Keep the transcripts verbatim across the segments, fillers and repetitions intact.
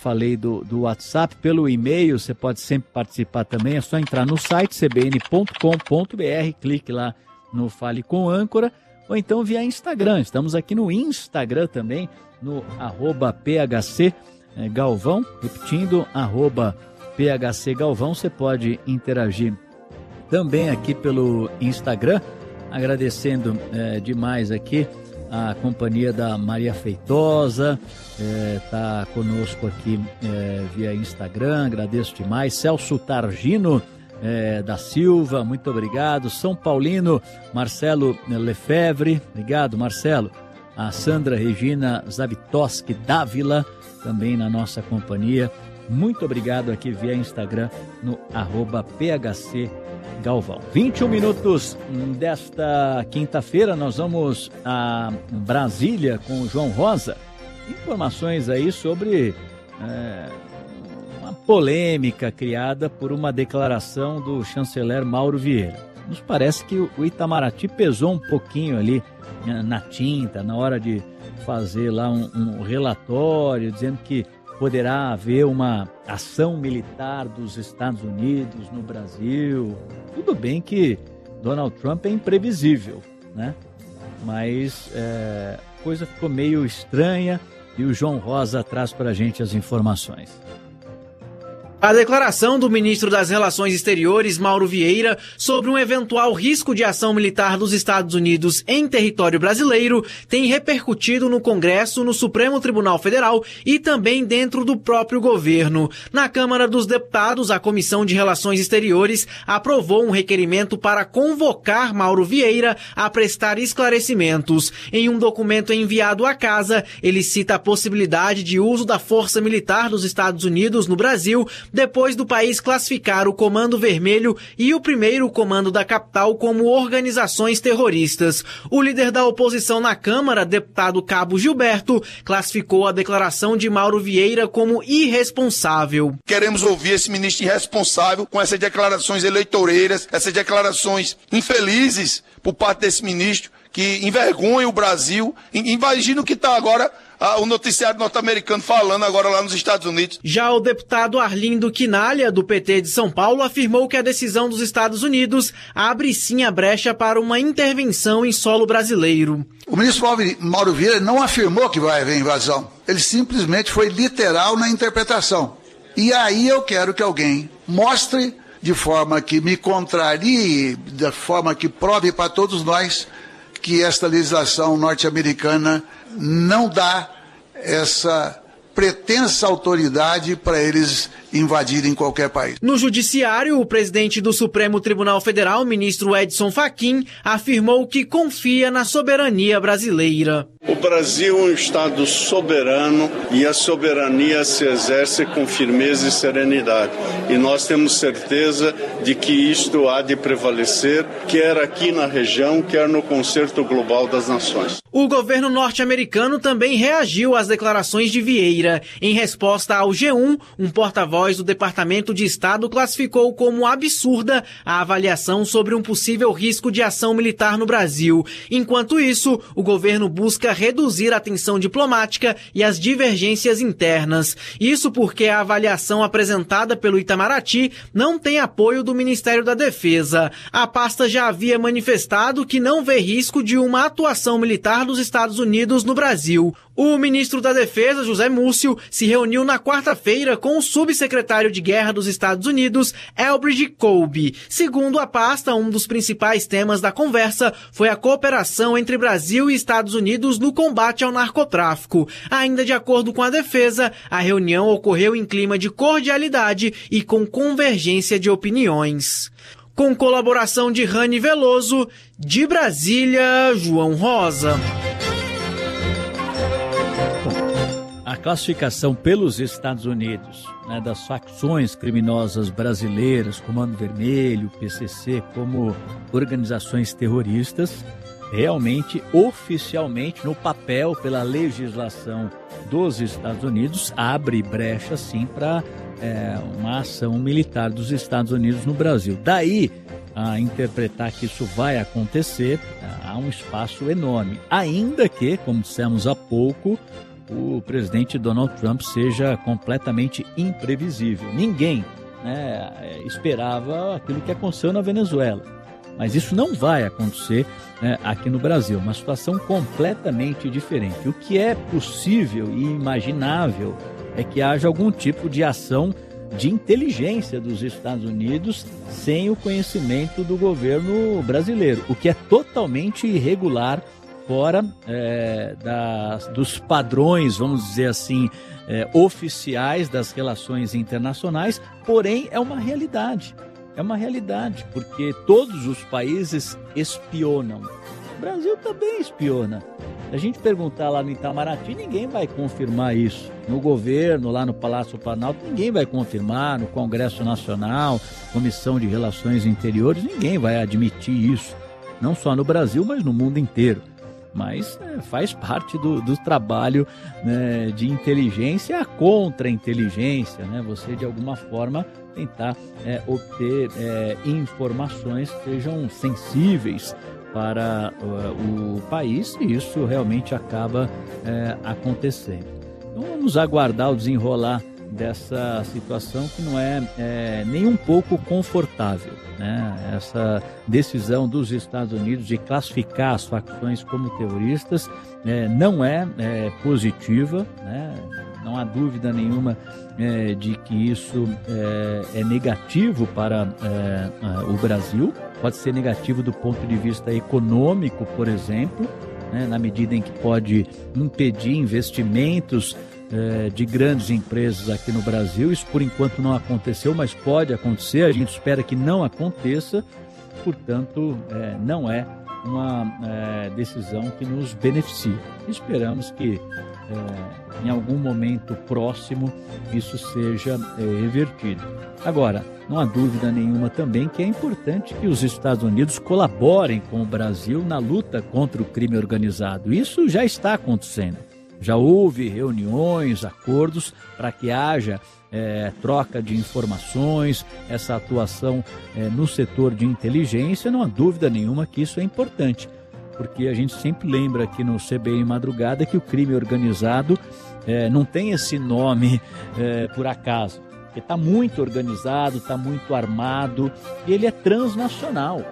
falei do, do WhatsApp, pelo e-mail, você pode sempre participar também, é só entrar no site c b n ponto com ponto b r, clique lá no Fale com Âncora, ou então via Instagram, estamos aqui no Instagram também, no arroba phc Galvão, repetindo, arroba phc Galvão, você pode interagir também aqui pelo Instagram, agradecendo é, demais aqui a companhia da Maria Feitosa, está é, conosco aqui é, via Instagram, agradeço demais. Celso Targino é, da Silva, muito obrigado. São Paulino, Marcelo Lefebvre, obrigado Marcelo. A Sandra Regina Zavitoski Dávila, também na nossa companhia. Muito obrigado aqui via Instagram no arroba phc Galvão. vinte e um minutos desta quinta-feira, nós vamos a Brasília com o João Rosa. Informações aí sobre é, uma polêmica criada por uma declaração do chanceler Mauro Vieira. Nos parece que o Itamaraty pesou um pouquinho ali na tinta, na hora de fazer lá um, um relatório, dizendo que poderá haver uma ação militar dos Estados Unidos no Brasil. Tudo bem que Donald Trump é imprevisível, né? Mas é, a coisa ficou meio estranha e o João Rosa traz para a gente as informações. A declaração do ministro das Relações Exteriores, Mauro Vieira, sobre um eventual risco de ação militar dos Estados Unidos em território brasileiro tem repercutido no Congresso, no Supremo Tribunal Federal e também dentro do próprio governo. Na Câmara dos Deputados, a Comissão de Relações Exteriores aprovou um requerimento para convocar Mauro Vieira a prestar esclarecimentos. Em um documento enviado à Casa, ele cita a possibilidade de uso da força militar dos Estados Unidos no Brasil, depois do país classificar o Comando Vermelho e o primeiro Comando da Capital como organizações terroristas. O líder da oposição na Câmara, deputado Cabo Gilberto, classificou a declaração de Mauro Vieira como irresponsável. Queremos ouvir esse ministro irresponsável com essas declarações eleitoreiras, essas declarações infelizes por parte desse ministro, que envergonha o Brasil. Imagina o que está agora Ah, o noticiário norte-americano falando agora lá nos Estados Unidos. Já o deputado Arlindo Quinalha, do P T de São Paulo, afirmou que a decisão dos Estados Unidos abre sim a brecha para uma intervenção em solo brasileiro. O ministro Mauro Vieira não afirmou que vai haver invasão. Ele simplesmente foi literal na interpretação. E aí eu quero que alguém mostre de forma que me contrarie, de forma que prove para todos nós que esta legislação norte-americana não dá essa pretensa autoridade para eles invadirem qualquer país. No judiciário, o presidente do Supremo Tribunal Federal, ministro Edson Fachin, afirmou que confia na soberania brasileira. O Brasil é um Estado soberano e a soberania se exerce com firmeza e serenidade. E nós temos certeza de que isto há de prevalecer, quer aqui na região, quer no Concerto Global das Nações. O governo norte-americano também reagiu às declarações de Vieira. Em resposta ao G um, um porta-voz do Departamento de Estado classificou como absurda a avaliação sobre um possível risco de ação militar no Brasil. Enquanto isso, o governo busca reduzir a tensão diplomática e as divergências internas. Isso porque a avaliação apresentada pelo Itamaraty não tem apoio do Ministério da Defesa. A pasta já havia manifestado que não vê risco de uma atuação militar dos Estados Unidos no Brasil. O ministro da Defesa, José Múcio, se reuniu na quarta-feira com o subsecretário de Guerra dos Estados Unidos, Elbridge Colby. Segundo a pasta, um dos principais temas da conversa foi a cooperação entre Brasil e Estados Unidos no combate ao narcotráfico. Ainda de acordo com a Defesa, a reunião ocorreu em clima de cordialidade e com convergência de opiniões. Com colaboração de Rani Veloso, de Brasília, João Rosa. A classificação pelos Estados Unidos, né, das facções criminosas brasileiras, Comando Vermelho, P C C, como organizações terroristas, realmente, oficialmente, no papel, pela legislação dos Estados Unidos, abre brecha, sim, para é, uma ação militar dos Estados Unidos no Brasil. Daí, a interpretar que isso vai acontecer, há um espaço enorme. Ainda que, como dissemos há pouco, o presidente Donald Trump seja completamente imprevisível. Ninguém, né, esperava aquilo que aconteceu na Venezuela. Mas isso não vai acontecer, né, aqui no Brasil. Uma situação completamente diferente. O que é possível e imaginável é que haja algum tipo de ação de inteligência dos Estados Unidos sem o conhecimento do governo brasileiro, o que é totalmente irregular, fora é, das, dos padrões, vamos dizer assim, é, oficiais das relações internacionais, porém é uma realidade. É uma realidade, porque todos os países espionam. O Brasil também espiona. Se a gente perguntar lá no Itamaraty, ninguém vai confirmar isso. No governo, lá no Palácio Planalto, ninguém vai confirmar. No Congresso Nacional, Comissão de Relações Interiores, ninguém vai admitir isso. Não só no Brasil, mas no mundo inteiro. Mas é, faz parte do, do trabalho, né, de inteligência, a contra-inteligência, né? Você, de alguma forma, tentar é, obter é, informações que sejam sensíveis para uh, o país, e isso realmente acaba é, acontecendo. Então vamos aguardar o desenrolar dessa situação que não é, é nem um pouco confortável, né? Essa decisão dos Estados Unidos de classificar as facções como terroristas é, não é, é positiva, né? Não há dúvida nenhuma é, de que isso é, é negativo para é, o Brasil. Pode ser negativo do ponto de vista econômico, por exemplo, né? Na medida em que pode impedir investimentos de grandes empresas aqui no Brasil. Isso por enquanto não aconteceu, mas pode acontecer, a gente espera que não aconteça, portanto é, não é uma é, decisão que nos beneficia. Esperamos que é, em algum momento próximo isso seja é, revertido. Agora, não há dúvida nenhuma também que é importante que os Estados Unidos colaborem com o Brasil na luta contra o crime organizado. Isso já está acontecendo. Já houve reuniões, acordos para que haja é, troca de informações, essa atuação é, no setor de inteligência. Não há dúvida nenhuma que isso é importante, porque a gente sempre lembra aqui no C B N Madrugada que o crime organizado é, não tem esse nome é, por acaso, porque está muito organizado, está muito armado e ele é transnacional.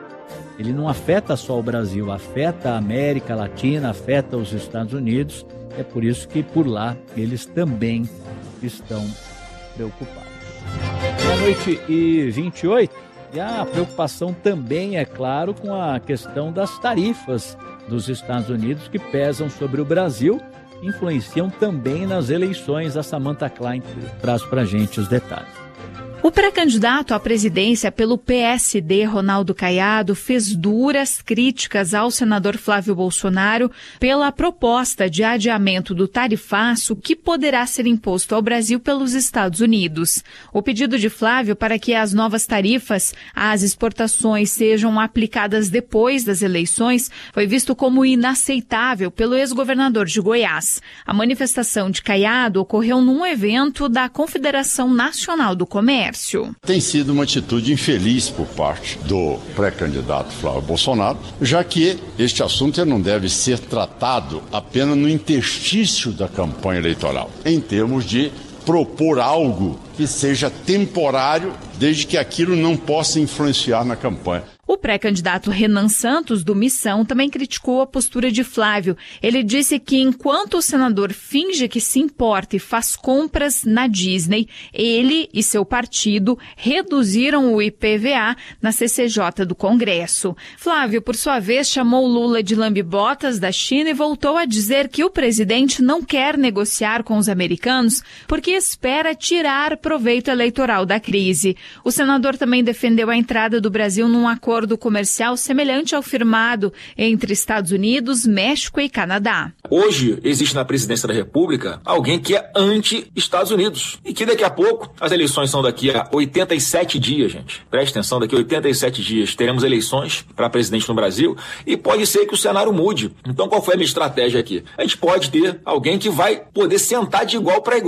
Ele não afeta só o Brasil, afeta a América Latina, afeta os Estados Unidos. É por isso que por lá eles também estão preocupados. Meia-noite e vinte e oito. E a preocupação também, é claro, com a questão das tarifas dos Estados Unidos que pesam sobre o Brasil, influenciam também nas eleições. A Samantha Klein traz para a gente os detalhes. O pré-candidato à presidência pelo P S D, Ronaldo Caiado, fez duras críticas ao senador Flávio Bolsonaro pela proposta de adiamento do tarifaço que poderá ser imposto ao Brasil pelos Estados Unidos. O pedido de Flávio para que as novas tarifas às exportações sejam aplicadas depois das eleições foi visto como inaceitável pelo ex-governador de Goiás. A manifestação de Caiado ocorreu num evento da Confederação Nacional do Comércio. Tem sido uma atitude infeliz por parte do pré-candidato Flávio Bolsonaro, já que este assunto não deve ser tratado apenas no interstício da campanha eleitoral, em termos de propor algo que seja temporário, desde que aquilo não possa influenciar na campanha. O pré-candidato Renan Santos, do Missão, também criticou a postura de Flávio. Ele disse que enquanto o senador finge que se importa e faz compras na Disney, ele e seu partido reduziram o I P V A na C C J do Congresso. Flávio, por sua vez, chamou Lula de lambe-botas da China e voltou a dizer que o presidente não quer negociar com os americanos porque espera tirar proveito eleitoral da crise. O senador também defendeu a entrada do Brasil num acordo acordo comercial semelhante ao firmado entre Estados Unidos, México e Canadá. Hoje existe na presidência da República alguém que é anti-Estados Unidos e que daqui a pouco, as eleições são daqui a oitenta e sete dias, gente. Preste atenção, daqui a oitenta e sete dias teremos eleições para presidente no Brasil e pode ser que o cenário mude. Então qual foi a minha estratégia aqui? A gente pode ter alguém que vai poder sentar de igual para igual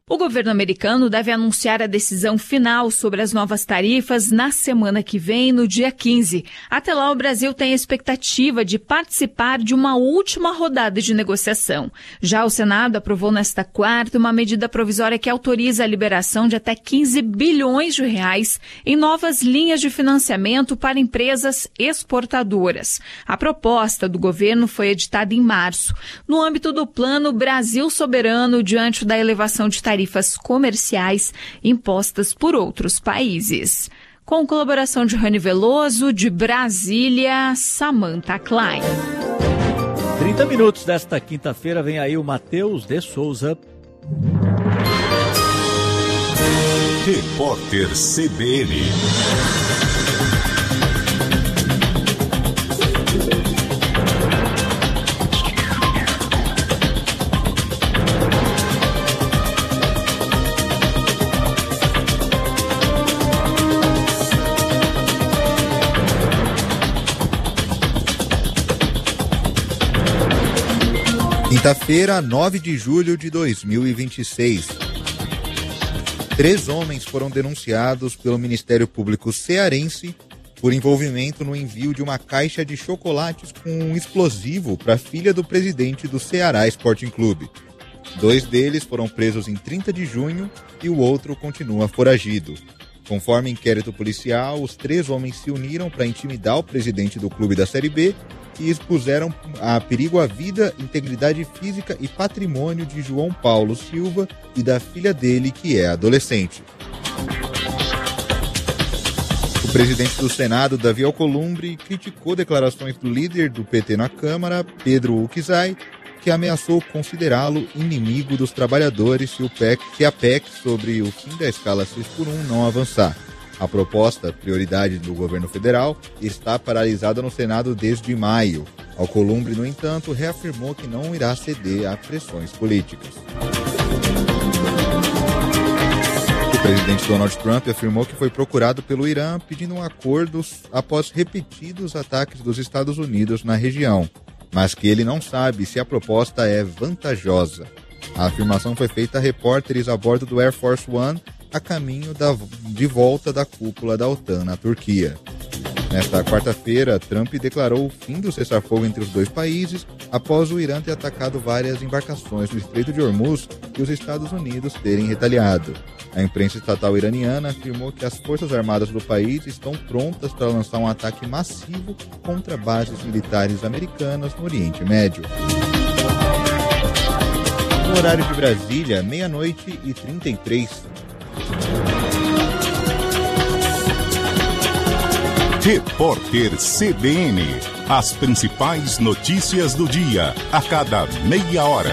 O governo americano deve anunciar a decisão final sobre as novas tarifas na semana que vem, no dia quinze. Até lá, o Brasil tem a expectativa de participar de uma última rodada de negociação. Já o Senado aprovou nesta quarta uma medida provisória que autoriza a liberação de até quinze bilhões de reais em novas linhas de financiamento para empresas exportadoras. A proposta do governo foi editada em março, no âmbito do Plano Brasil Soberano diante da elevação de tarifas tarifas comerciais impostas por outros países. Com colaboração de Rani Veloso, de Brasília, Samantha Klein. trinta minutos desta quinta-feira, vem aí o Matheus de Souza. Repórter C B N. Quinta-feira, nove de julho de dois mil e vinte e seis. Três homens foram denunciados pelo Ministério Público cearense por envolvimento no envio de uma caixa de chocolates com um explosivo para a filha do presidente do Ceará Sporting Clube. Dois deles foram presos em trinta de junho e o outro continua foragido. Conforme inquérito policial, os três homens se uniram para intimidar o presidente do clube da Série B e expuseram a perigo a vida, integridade física e patrimônio de João Paulo Silva e da filha dele, que é adolescente. O presidente do Senado, Davi Alcolumbre, criticou declarações do líder do P T na Câmara, Pedro Uczai, que ameaçou considerá-lo inimigo dos trabalhadores se, o P E C, se a P E C sobre o fim da escala seis por um não avançar. A proposta, prioridade do governo federal, está paralisada no Senado desde maio. Alcolumbre, no entanto, reafirmou que não irá ceder a pressões políticas. O presidente Donald Trump afirmou que foi procurado pelo Irã pedindo um acordo após repetidos ataques dos Estados Unidos na região, mas que ele não sabe se a proposta é vantajosa. A afirmação foi feita a repórteres a bordo do Air Force One a caminho da, de volta da cúpula da OTAN na Turquia. Nesta quarta-feira, Trump declarou o fim do cessar-fogo entre os dois países após o Irã ter atacado várias embarcações no Estreito de Hormuz e os Estados Unidos terem retaliado. A imprensa estatal iraniana afirmou que as forças armadas do país estão prontas para lançar um ataque massivo contra bases militares americanas no Oriente Médio. No horário de Brasília, meia-noite e trinta e três. Repórter C B N. As principais notícias do dia, a cada meia hora.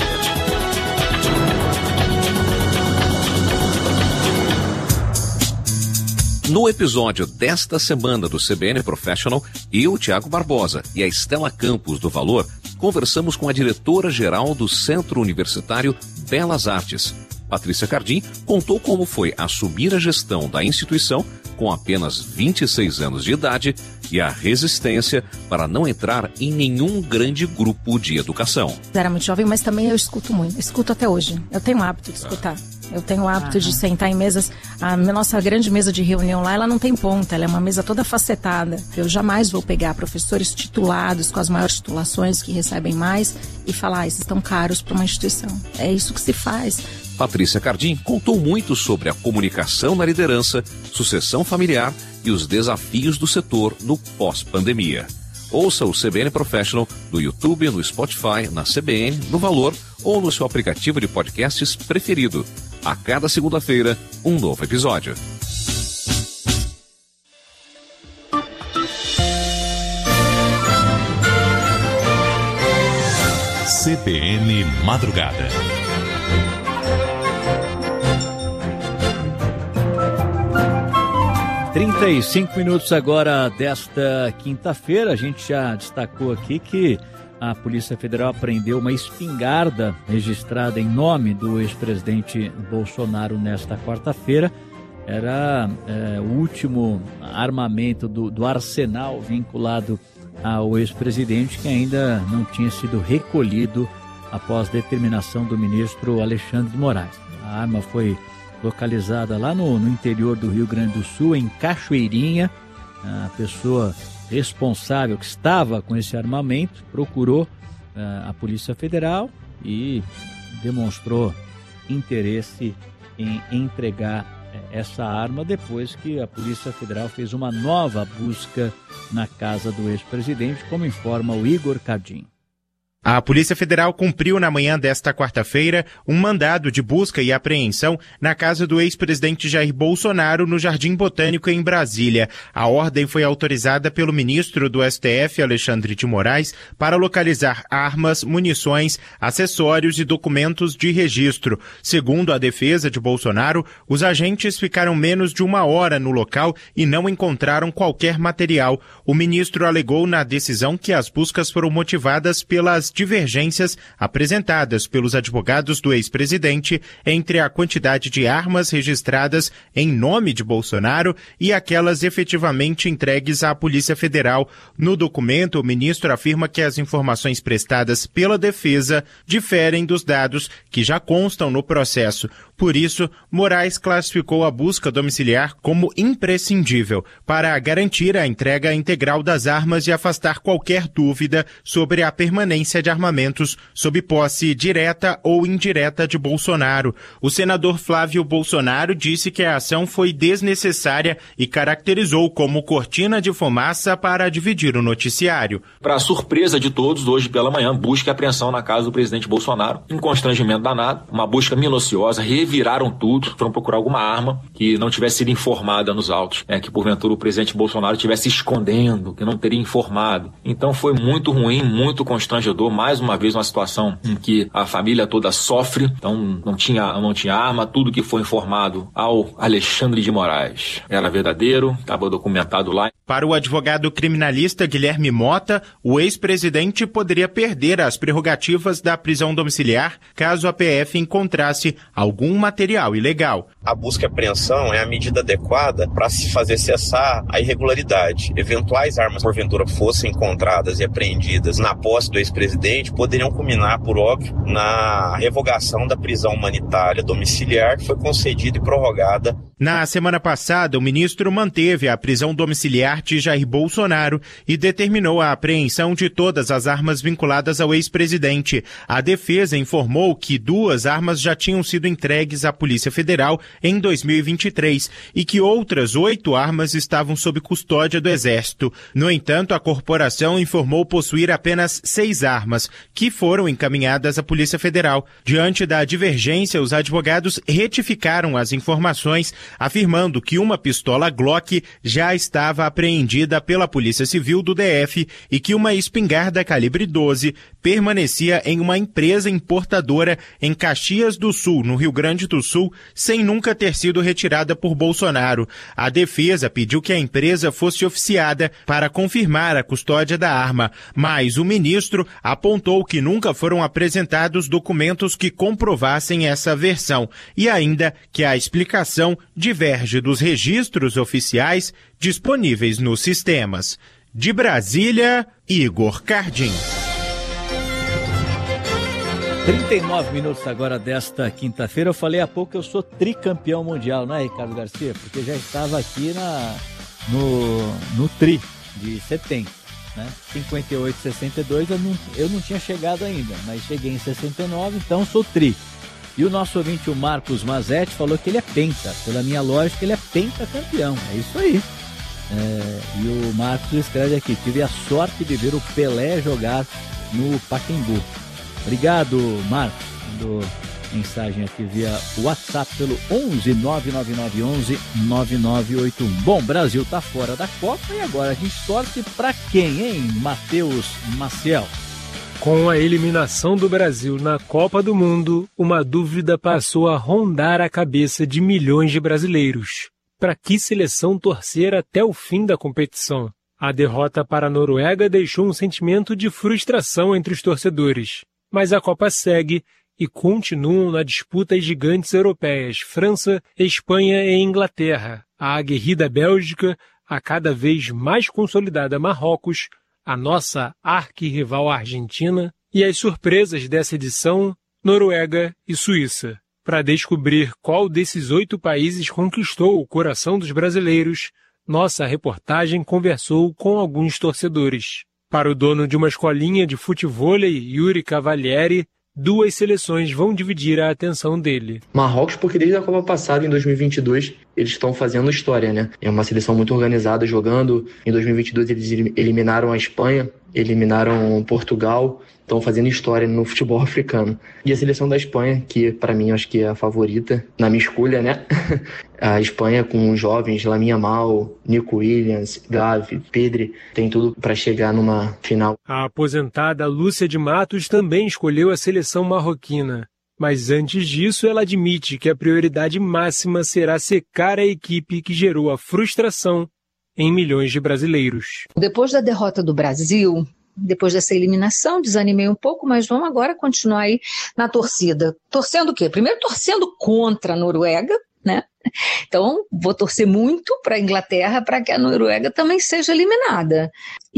No episódio desta semana do C B N Professional, eu, Tiago Barbosa, e a Estela Campos do Valor, conversamos com a diretora-geral do Centro Universitário Belas Artes. Patrícia Cardim contou como foi assumir a gestão da instituição com apenas vinte e seis anos de idade e a resistência para não entrar em nenhum grande grupo de educação. Eu era muito jovem, mas também eu escuto muito. Eu escuto até hoje. Eu tenho o hábito de escutar. Eu tenho o hábito ah. de sentar em mesas. A nossa grande mesa de reunião lá, ela não tem ponta. Ela é uma mesa toda facetada. Eu jamais vou pegar professores titulados, com as maiores titulações, que recebem mais, e falar, ah, esses estão caros para uma instituição. É isso que se faz. Patrícia Cardim contou muito sobre a comunicação na liderança, sucessão familiar e os desafios do setor no pós-pandemia. Ouça o C B N Professional no YouTube, no Spotify, na C B N, no Valor ou no seu aplicativo de podcasts preferido. A cada segunda-feira, um novo episódio. C B N Madrugada. trinta e cinco minutos agora desta quinta-feira. A gente já destacou aqui que a Polícia Federal apreendeu uma espingarda registrada em nome do ex-presidente Bolsonaro nesta quarta-feira. Era é, o último armamento do, do arsenal vinculado ao ex-presidente, que ainda não tinha sido recolhido após determinação do ministro Alexandre de Moraes. A arma foi localizada lá no, no interior do Rio Grande do Sul, em Cachoeirinha. A pessoa responsável que estava com esse armamento procurou uh, a Polícia Federal e demonstrou interesse em entregar uh, essa arma depois que a Polícia Federal fez uma nova busca na casa do ex-presidente, como informa o Igor Cardim. A Polícia Federal cumpriu na manhã desta quarta-feira um mandado de busca e apreensão na casa do ex-presidente Jair Bolsonaro no Jardim Botânico em Brasília. A ordem foi autorizada pelo ministro do S T F, Alexandre de Moraes, para localizar armas, munições, acessórios e documentos de registro. Segundo a defesa de Bolsonaro, os agentes ficaram menos de uma hora no local e não encontraram qualquer material. O ministro alegou na decisão que as buscas foram motivadas pelas divergências apresentadas pelos advogados do ex-presidente entre a quantidade de armas registradas em nome de Bolsonaro e aquelas efetivamente entregues à Polícia Federal. No documento, o ministro afirma que as informações prestadas pela defesa diferem dos dados que já constam no processo. Por isso, Moraes classificou a busca domiciliar como imprescindível para garantir a entrega integral das armas e afastar qualquer dúvida sobre a permanência de armamentos sob posse direta ou indireta de Bolsonaro. O senador Flávio Bolsonaro disse que a ação foi desnecessária e caracterizou como cortina de fumaça para dividir o noticiário. Para surpresa de todos, hoje pela manhã, busca e apreensão na casa do presidente Bolsonaro, em constrangimento danado, uma busca minuciosa, reviraram tudo, foram procurar alguma arma que não tivesse sido informada nos autos, é, que porventura o presidente Bolsonaro estivesse escondendo, que não teria informado. Então foi muito ruim, muito constrangedor, mais uma vez uma situação em que a família toda sofre, então não tinha, não tinha arma, tudo que foi informado ao Alexandre de Moraes era verdadeiro, estava documentado lá. Para o advogado criminalista Guilherme Mota, o ex-presidente poderia perder as prerrogativas da prisão domiciliar caso a P F encontrasse algum material ilegal. A busca e apreensão é a medida adequada para se fazer cessar a irregularidade. Eventuais armas, porventura, fossem encontradas e apreendidas na posse do ex-presidente, poderiam culminar, por óbvio, na revogação da prisão humanitária domiciliar que foi concedida e prorrogada. Na semana passada, o ministro manteve a prisão domiciliar de Jair Bolsonaro e determinou a apreensão de todas as armas vinculadas ao ex-presidente. A defesa informou que duas armas já tinham sido entregues à Polícia Federal em dois mil e vinte e três e que outras oito armas estavam sob custódia do Exército. No entanto, a corporação informou possuir apenas seis armas, que foram encaminhadas à Polícia Federal. Diante da divergência, os advogados retificaram as informações, afirmando que uma pistola Glock já estava apreendida pela Polícia Civil do D F e que uma espingarda calibre doze permanecia em uma empresa importadora em Caxias do Sul, no Rio Grande do Sul, sem nunca ter sido retirada por Bolsonaro. A defesa pediu que a empresa fosse oficiada para confirmar a custódia da arma, mas o ministro apontou que nunca foram apresentados documentos que comprovassem essa versão e ainda que a explicação diverge dos registros oficiais disponíveis nos sistemas. De Brasília, Igor Cardim. trinta e nove minutos agora desta quinta-feira. Eu falei há pouco que eu sou tricampeão mundial, não é, Ricardo Garcia? Porque já estava aqui na, no, no tri de setembro, né? cinquenta e oito, sessenta e dois eu não, eu não tinha chegado ainda, mas cheguei em sessenta e nove, então sou tri. E o nosso ouvinte, o Marcos Mazetti, falou que ele é penta. Pela minha lógica, ele é pentacampeão. É isso aí. É, e o Marcos escreve aqui: tive a sorte de ver o Pelé jogar no Pacaembu. Obrigado, Marcos. Mandou mensagem aqui via WhatsApp pelo onze nove nove nove onze nove nove oito um. Bom, Brasil tá fora da Copa e agora a gente torce pra quem, hein, Matheus Maciel? Com a eliminação do Brasil na Copa do Mundo, uma dúvida passou a rondar a cabeça de milhões de brasileiros. Para que seleção torcer até o fim da competição? A derrota para a Noruega deixou um sentimento de frustração entre os torcedores. Mas a Copa segue e continuam na disputa as gigantes europeias França, Espanha e Inglaterra, a aguerrida Bélgica, a cada vez mais consolidada Marrocos, a nossa arquirrival Argentina e as surpresas dessa edição, Noruega e Suíça. Para descobrir qual desses oito países conquistou o coração dos brasileiros, nossa reportagem conversou com alguns torcedores. Para o dono de uma escolinha de futevôlei, Yuri Cavalieri, duas seleções vão dividir a atenção dele. Marrocos, porque desde a Copa passada, em dois mil e vinte e dois, eles estão fazendo história, né? É uma seleção muito organizada jogando. Em dois mil e vinte e dois eles eliminaram a Espanha, eliminaram Portugal, estão fazendo história no futebol africano. E a seleção da Espanha, que para mim acho que é a favorita, na minha escolha, né? A Espanha com os jovens, Lamine Yamal, Nico Williams, Gavi, Pedri, tem tudo para chegar numa final. A aposentada Lúcia de Matos também escolheu a seleção marroquina. Mas antes disso, ela admite que a prioridade máxima será secar a equipe que gerou a frustração em milhões de brasileiros. Depois da derrota do Brasil, depois dessa eliminação, desanimei um pouco, mas vamos agora continuar aí na torcida. Torcendo o quê? Primeiro torcendo contra a Noruega, né? Então, vou torcer muito para a Inglaterra para que a Noruega também seja eliminada.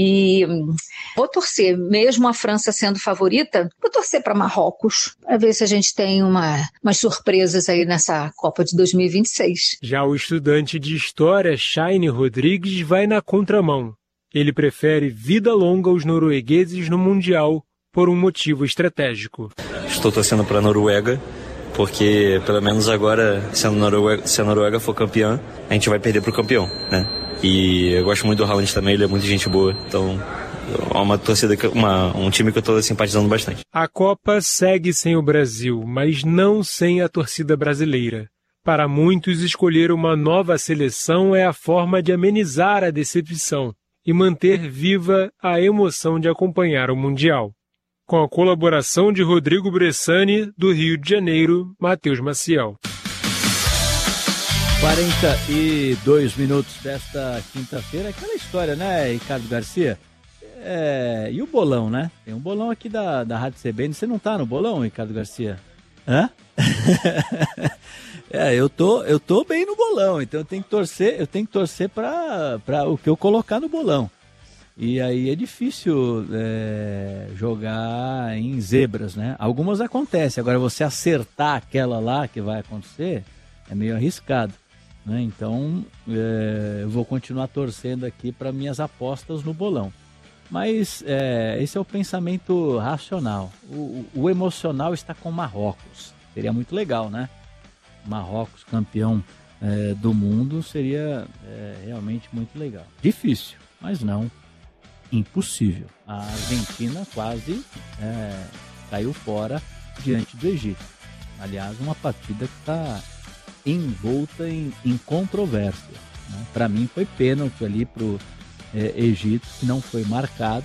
E vou torcer, mesmo a França sendo favorita, vou torcer para Marrocos, para ver se a gente tem uma, umas surpresas aí nessa Copa de dois mil e vinte e seis. Já o estudante de História, Shaine Rodrigues, vai na contramão. Ele prefere vida longa aos noruegueses no Mundial por um motivo estratégico. Estou torcendo para a Noruega, porque pelo menos agora, se a, Noruega, se a Noruega for campeã, a gente vai perder pro campeão, né? E eu gosto muito do Haaland também, ele é muito gente boa, então é uma torcida, uma, um time que eu estou simpatizando bastante. A Copa segue sem o Brasil, mas não sem a torcida brasileira. Para muitos, escolher uma nova seleção é a forma de amenizar a decepção e manter viva a emoção de acompanhar o Mundial. Com a colaboração de Rodrigo Bressani, do Rio de Janeiro, Matheus Maciel. quarenta e dois minutos desta quinta-feira. Aquela história, né, Ricardo Garcia? É, e o bolão, né? Tem um bolão aqui da, da Rádio C B N. Você não tá no bolão, Ricardo Garcia? Hã? É, eu tô, eu tô bem no bolão, então eu tenho que torcer, eu tenho que torcer para para o que eu colocar no bolão. E aí é difícil é, jogar em zebras, né? Algumas acontecem, agora você acertar aquela lá que vai acontecer é meio arriscado, né? Então é, eu vou continuar torcendo aqui para minhas apostas no bolão. Mas é, esse é o pensamento racional. O, o emocional está com Marrocos. Seria muito legal, né? Marrocos campeão é, do mundo seria é, realmente muito legal. Difícil, mas não impossível. A Argentina quase é, caiu fora diante do Egito. Aliás, uma partida que está envolta em, em controvérsia, né? Para mim foi pênalti ali para o é, Egito, que não foi marcado.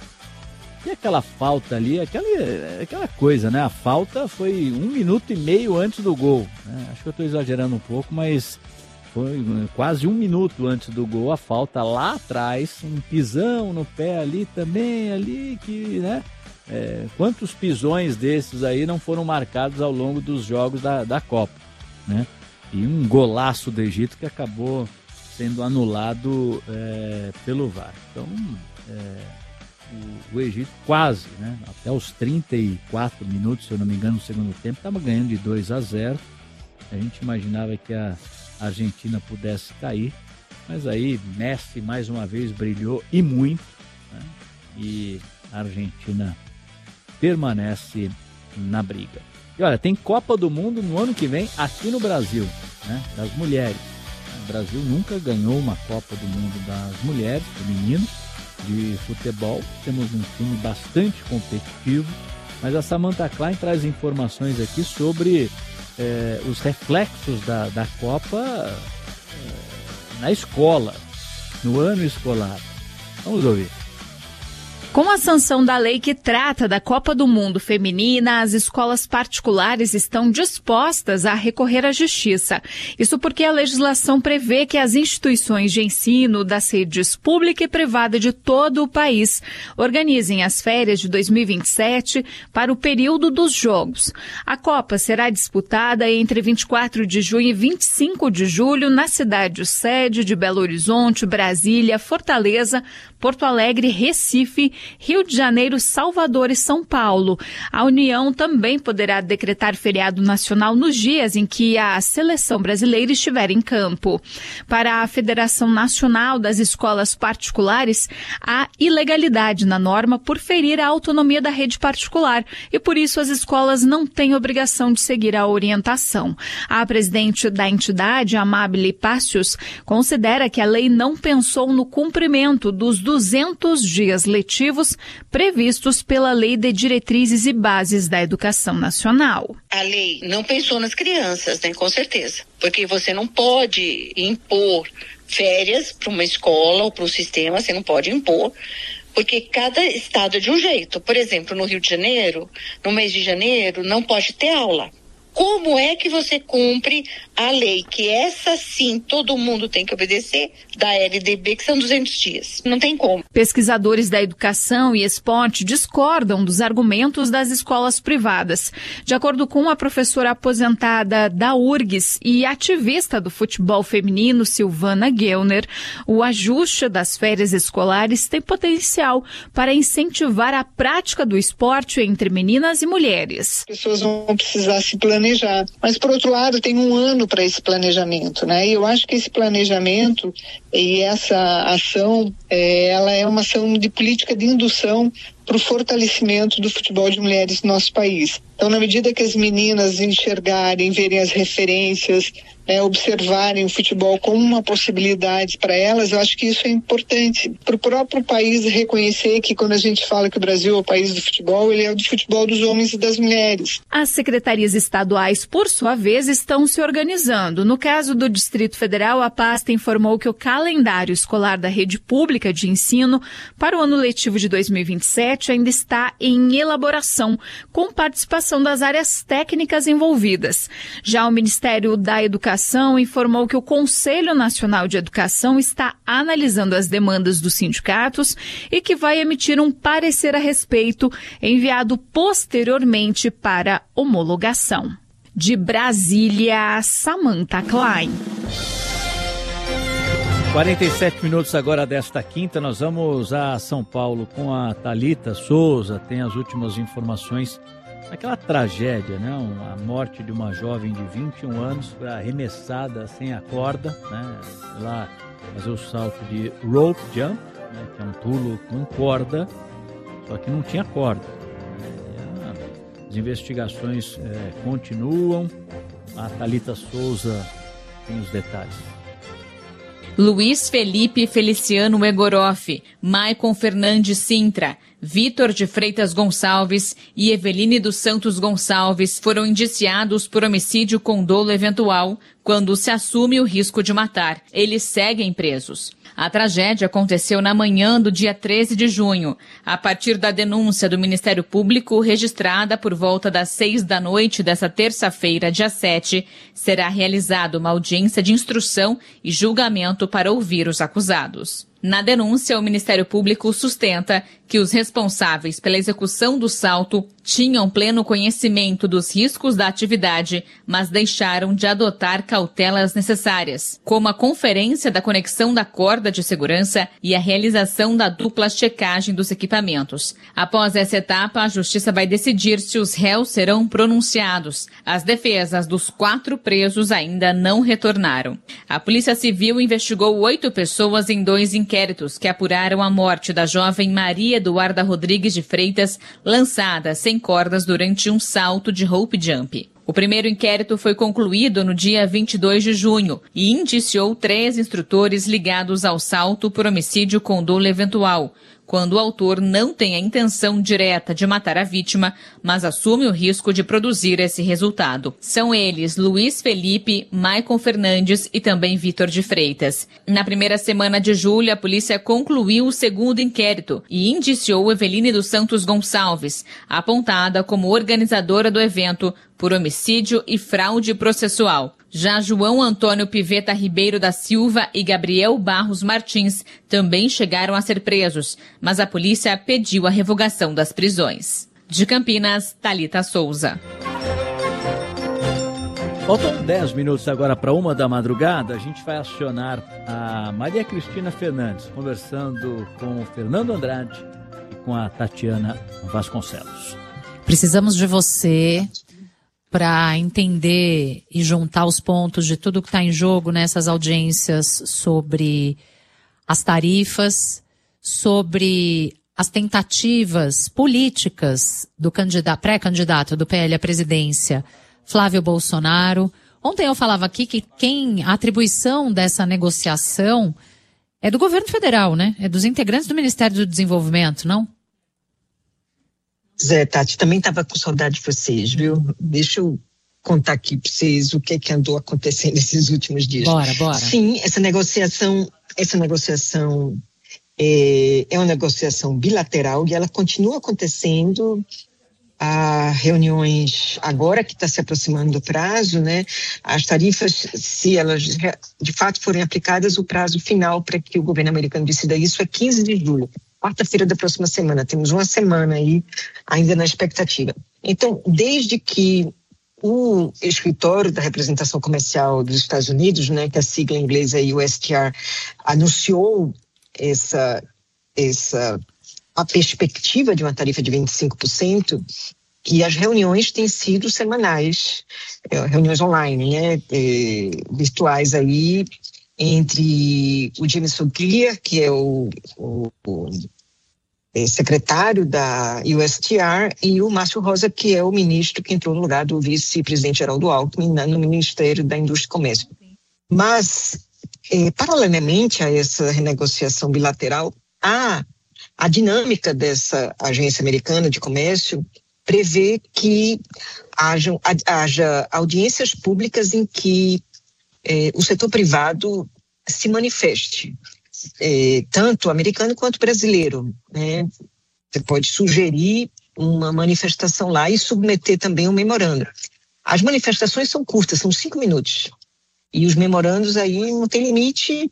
E aquela falta ali, aquela, aquela coisa, né? A falta foi um minuto e meio antes do gol, né? Acho que eu estou exagerando um pouco, mas foi quase um minuto antes do gol, a falta lá atrás, um pisão no pé ali também, ali que, né? É, quantos pisões desses aí não foram marcados ao longo dos jogos da, da Copa, né? E um golaço do Egito que acabou sendo anulado é, pelo V A R. Então, é, o, o Egito quase, né? Até os trinta e quatro minutos, se eu não me engano, no segundo tempo, estava ganhando de dois a zero. A gente imaginava que a A Argentina pudesse cair, mas aí Messi mais uma vez brilhou e muito, né? E a Argentina permanece na briga. E olha, tem Copa do Mundo no ano que vem aqui no Brasil, né? Das mulheres. O Brasil nunca ganhou uma Copa do Mundo das mulheres, femininos, de futebol. Temos um time bastante competitivo, mas a Samantha Klein traz informações aqui sobre É, os reflexos da, da Copa é, na escola, no ano escolar. Vamos ouvir. Com a sanção da lei que trata da Copa do Mundo feminina, as escolas particulares estão dispostas a recorrer à justiça. Isso porque a legislação prevê que as instituições de ensino das redes pública e privada de todo o país organizem as férias de dois mil e vinte e sete para o período dos Jogos. A Copa será disputada entre vinte e quatro de junho e vinte e cinco de julho na cidade-sede de Belo Horizonte, Brasília, Fortaleza, Porto Alegre, Recife Rio de Janeiro, Salvador e São Paulo. A União também poderá decretar feriado nacional nos dias em que a seleção brasileira estiver em campo. Para a Federação Nacional das Escolas Particulares, há ilegalidade na norma por ferir a autonomia da rede particular e, por isso, as escolas não têm obrigação de seguir a orientação. A presidente da entidade, Amabile Pácios, considera que a lei não pensou no cumprimento dos duzentos dias letivos previstos pela Lei de Diretrizes e Bases da Educação Nacional. A lei não pensou nas crianças, né, com certeza, porque você não pode impor férias para uma escola ou para um sistema, você não pode impor, porque cada estado é de um jeito. Por exemplo, no Rio de Janeiro, no mês de janeiro, não pode ter aula. Como é que você cumpre a lei, que essa sim todo mundo tem que obedecer, da L D B, que são duzentos dias? Não tem como. Pesquisadores da educação e esporte discordam dos argumentos das escolas privadas. De acordo com a professora aposentada da U R G S e ativista do futebol feminino, Silvana Gellner, o ajuste das férias escolares tem potencial para incentivar a prática do esporte entre meninas e mulheres. As pessoas vão precisar se planejar. Planejar. Mas, por outro lado, tem um ano para esse planejamento, né? E eu acho que esse planejamento e essa ação, é, ela é uma ação de política de indução para o fortalecimento do futebol de mulheres no nosso país. Então, na medida que as meninas enxergarem, verem as referências, né, observarem o futebol como uma possibilidade para elas, eu acho que isso é importante para o próprio país reconhecer que quando a gente fala que o Brasil é o país do futebol, ele é o do futebol dos homens e das mulheres. As secretarias estaduais, por sua vez, estão se organizando. No caso do Distrito Federal, a pasta informou que o calendário escolar da rede pública de ensino para o ano letivo de dois mil e vinte e sete ainda está em elaboração, com participação das áreas técnicas envolvidas. Já o Ministério da Educação informou que o Conselho Nacional de Educação está analisando as demandas dos sindicatos e que vai emitir um parecer a respeito, enviado posteriormente para homologação. De Brasília, Samantha Klein. quarenta e sete minutos agora desta quinta, nós vamos a São Paulo com a Thalita Souza, tem as últimas informações daquela tragédia, né? A morte de uma jovem de vinte e um anos, foi arremessada sem a corda, né? Lá fazer o salto de rope jump, né? Que é um pulo com corda, só que não tinha corda. Né? As investigações é, continuam, a Thalita Souza tem os detalhes. Luiz Felipe Feliciano Egoroff, Maicon Fernandes Sintra, Vitor de Freitas Gonçalves e Eveline dos Santos Gonçalves foram indiciados por homicídio com dolo eventual quando se assume o risco de matar. Eles seguem presos. A tragédia aconteceu na manhã do dia treze de junho, a partir da denúncia do Ministério Público registrada por volta das seis da noite dessa terça-feira, dia sete, será realizada uma audiência de instrução e julgamento para ouvir os acusados. Na denúncia, o Ministério Público sustenta que os responsáveis pela execução do salto tinham pleno conhecimento dos riscos da atividade, mas deixaram de adotar cautelas necessárias, como a conferência da conexão da corda de segurança e a realização da dupla checagem dos equipamentos. Após essa etapa, a Justiça vai decidir se os réus serão pronunciados. As defesas dos quatro presos ainda não retornaram. A Polícia Civil investigou oito pessoas em dois inquéritos que apuraram a morte da jovem Maria Eduarda Rodrigues de Freitas, lançada sem cordas durante um salto de rope jump. O primeiro inquérito foi concluído no dia vinte e dois de junho e indiciou três instrutores ligados ao salto por homicídio com dolo eventual, quando o autor não tem a intenção direta de matar a vítima, mas assume o risco de produzir esse resultado. São eles Luiz Felipe, Maicon Fernandes e também Vitor de Freitas. Na primeira semana de julho, a polícia concluiu o segundo inquérito e indiciou Eveline dos Santos Gonçalves, apontada como organizadora do evento por homicídio e fraude processual. Já João Antônio Piveta Ribeiro da Silva e Gabriel Barros Martins também chegaram a ser presos, mas a polícia pediu a revogação das prisões. De Campinas, Thalita Souza. Faltam dez minutos agora para uma da madrugada. A gente vai acionar a Maria Cristina Fernandes, conversando com o Fernando Andrade e com a Tatiana Vasconcelos. Precisamos de você para entender e juntar os pontos de tudo que está em jogo nessas audiências sobre as tarifas, sobre as tentativas políticas do candidato, pré-candidato do P L à presidência, Flávio Bolsonaro. Ontem eu falava aqui que quem, a atribuição dessa negociação é do governo federal, né? É dos integrantes do Ministério do Desenvolvimento, não? Zé, Tati, também estava com saudade de vocês, viu? Deixa eu contar aqui para vocês o que, que andou acontecendo nesses últimos dias. Bora, bora. Sim, essa negociação, essa negociação é, é uma negociação bilateral e ela continua acontecendo. Há reuniões agora que está se aproximando do prazo, né? As tarifas, se elas de fato forem aplicadas, o prazo final para que o governo americano decida isso é quinze de julho, quarta-feira da próxima semana. Temos uma semana aí ainda na expectativa. Então, desde que o escritório da representação comercial dos Estados Unidos, né, que a sigla em inglês é U S T R, anunciou essa essa a perspectiva de uma tarifa de vinte e cinco por cento, que as reuniões têm sido semanais, reuniões online, né, é, virtuais aí, entre o Jameson Clear, que é o, o, o é, secretário da U S T R, e o Márcio Rosa, que é o ministro que entrou no lugar do vice-presidente Geraldo Alckmin né, no Ministério da Indústria e Comércio. Mas, é, paralelamente a essa renegociação bilateral, há a dinâmica dessa agência americana de comércio prevê que haja, haja audiências públicas em que eh, o setor privado se manifeste, eh, tanto americano quanto brasileiro, né? Você pode sugerir uma manifestação lá e submeter também um memorando. As manifestações são curtas, são cinco minutos. E os memorandos aí não tem limite.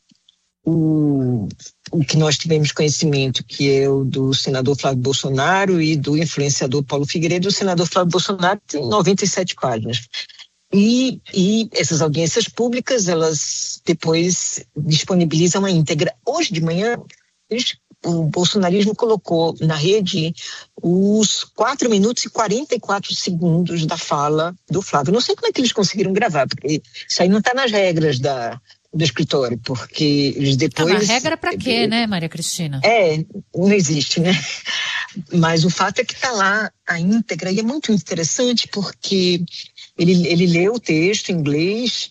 O, o que nós tivemos conhecimento, que é o do senador Flávio Bolsonaro e do influenciador Paulo Figueiredo, o senador Flávio Bolsonaro tem noventa e sete páginas. E, e essas audiências públicas, elas depois disponibilizam a íntegra. Hoje de manhã, eles, o bolsonarismo colocou na rede os quatro minutos e quarenta e quatro segundos da fala do Flávio. Não sei como é que eles conseguiram gravar, porque isso aí não está nas regras da... do escritório, porque eles depois... É uma regra para quê, né, Maria Cristina? É, não existe, né? Mas o fato é que está lá a íntegra, e é muito interessante porque ele, ele leu o texto em inglês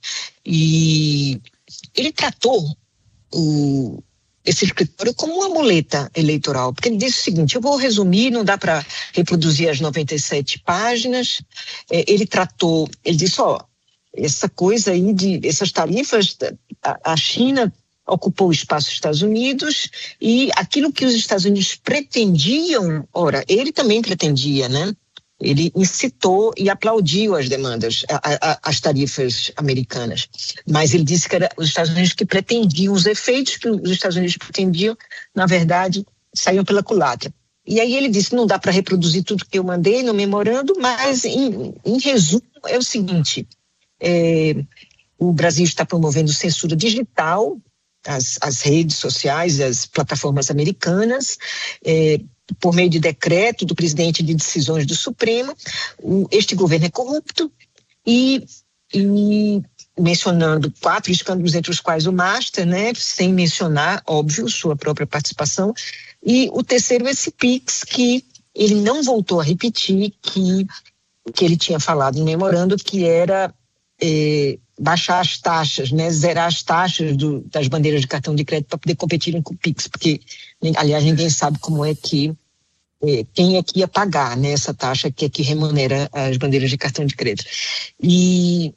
e ele tratou o, esse escritório como uma muleta eleitoral, porque ele disse o seguinte, eu vou resumir, não dá para reproduzir as noventa e sete páginas, é, ele tratou, ele disse, ó, essa coisa aí de essas tarifas, a, a China ocupou o espaço dos Estados Unidos e aquilo que os Estados Unidos pretendiam, ora, ele também pretendia, né? Ele incitou e aplaudiu as demandas, a, a, as tarifas americanas. Mas ele disse que era os Estados Unidos que pretendiam, os efeitos que os Estados Unidos pretendiam, na verdade, saíam pela culatra. E aí ele disse, não dá para reproduzir tudo que eu mandei no memorando, mas em, em resumo é o seguinte... É, o Brasil está promovendo censura digital, as, as redes sociais, as plataformas americanas, é, por meio de decreto do presidente de decisões do Supremo. O, este governo é corrupto e, e mencionando quatro escândalos, entre os quais o Master, né, sem mencionar, óbvio, sua própria participação. E o terceiro, esse Pix, que ele não voltou a repetir, que, que ele tinha falado no memorando, que era... É, baixar as taxas, né, zerar as taxas do, das bandeiras de cartão de crédito para poder competir com o Pix, porque, aliás, ninguém sabe como é que, é, quem é que ia pagar, né, essa taxa que é que remunera as bandeiras de cartão de crédito. E,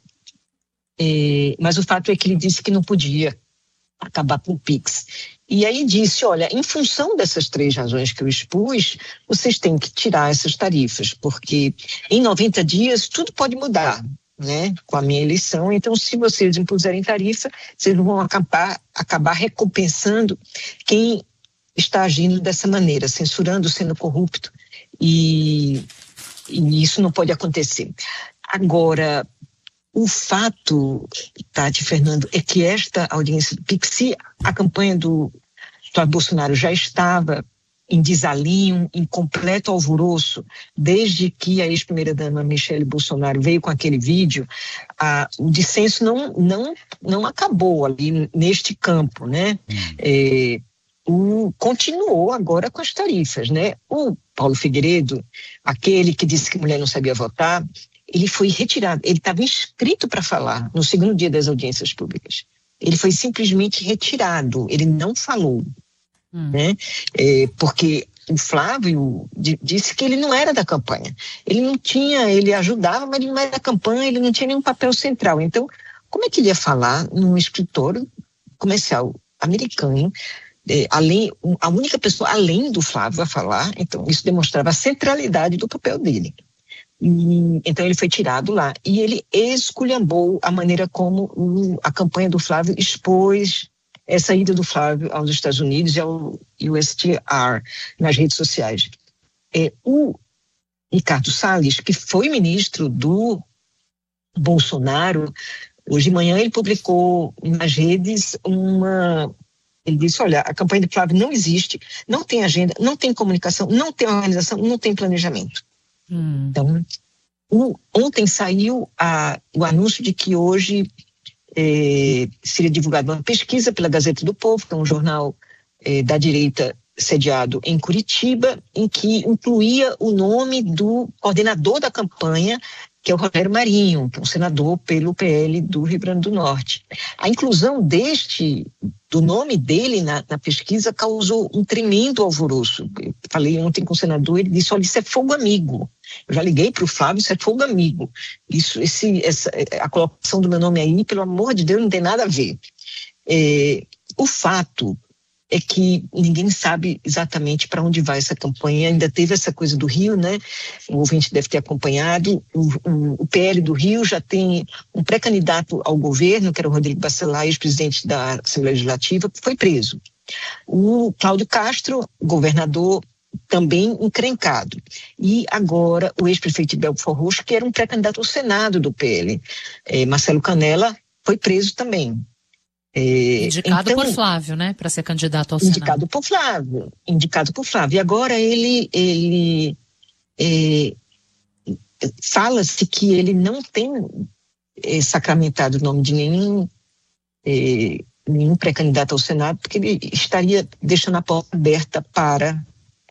é, mas o fato é que ele disse que não podia acabar com o Pix. E aí disse, olha, em função dessas três razões que eu expus, vocês têm que tirar essas tarifas, porque em noventa dias tudo pode mudar, né, com a minha eleição. Então, se vocês impuserem tarifa, vocês vão acabar, acabar recompensando quem está agindo dessa maneira, censurando, sendo corrupto, e, e isso não pode acontecer. Agora, o fato, Tati, Fernando, é que esta audiência do Pix, se a campanha do Flávio Bolsonaro já estava em desalinho, em completo alvoroço, desde que a ex-primeira-dama Michele Bolsonaro veio com aquele vídeo, a, o dissenso não, não, não acabou ali neste campo, né? Hum. É, o, continuou agora com as tarifas, né? O Paulo Figueiredo, aquele que disse que mulher não sabia votar, ele foi retirado, ele estava inscrito para falar no segundo dia das audiências públicas. Ele foi simplesmente retirado, ele não falou. Hum. Né? É, porque o Flávio disse que ele não era da campanha. Ele não tinha, ele ajudava, mas ele não era da campanha, ele não tinha nenhum papel central. Então, como é que ele ia falar num escritório comercial americano, é, além, a única pessoa além do Flávio a falar? Então, isso demonstrava a centralidade do papel dele. E, então, ele foi tirado lá. E ele esculhambou a maneira como o, a campanha do Flávio expôs essa ida do Flávio aos Estados Unidos e ao U S T R nas redes sociais. É, o Ricardo Salles, que foi ministro do Bolsonaro, hoje de manhã ele publicou nas redes uma... Ele disse, olha, a campanha do Flávio não existe, não tem agenda, não tem comunicação, não tem organização, não tem planejamento. Hum. Então, o, ontem saiu a, o anúncio de que hoje É, seria divulgada uma pesquisa pela Gazeta do Povo, que é um jornal é, da direita sediado em Curitiba, em que incluía o nome do coordenador da campanha, que é o Rogério Marinho, que é um senador pelo P L do Rio Grande do Norte. A inclusão deste, do nome dele na, na pesquisa causou um tremendo alvoroço. Eu falei ontem com o senador, ele disse, olha, isso é fogo amigo. Eu já liguei para o Flávio, isso é fogo amigo. Isso, esse, essa, a colocação do meu nome aí, pelo amor de Deus, não tem nada a ver. É, o fato é que ninguém sabe exatamente para onde vai essa campanha. Ainda teve essa coisa do Rio, né? O ouvinte deve ter acompanhado. O, o, o P L do Rio já tem um pré-candidato ao governo, que era o Rodrigo Bacelar, ex-presidente da Assembleia Legislativa, que foi preso. O Cláudio Castro, governador, também encrencado. E agora o ex-prefeito de Belfort Roxo, que era um pré-candidato ao Senado do P L, eh, Marcelo Canella, foi preso também. É, indicado então, por Flávio, né? Para ser candidato ao indicado Senado. Por Flávio, indicado por Flávio. E agora ele, ele é, fala-se que ele não tem é, sacramentado o nome de nenhum, é, nenhum pré-candidato ao Senado, porque ele estaria deixando a porta aberta para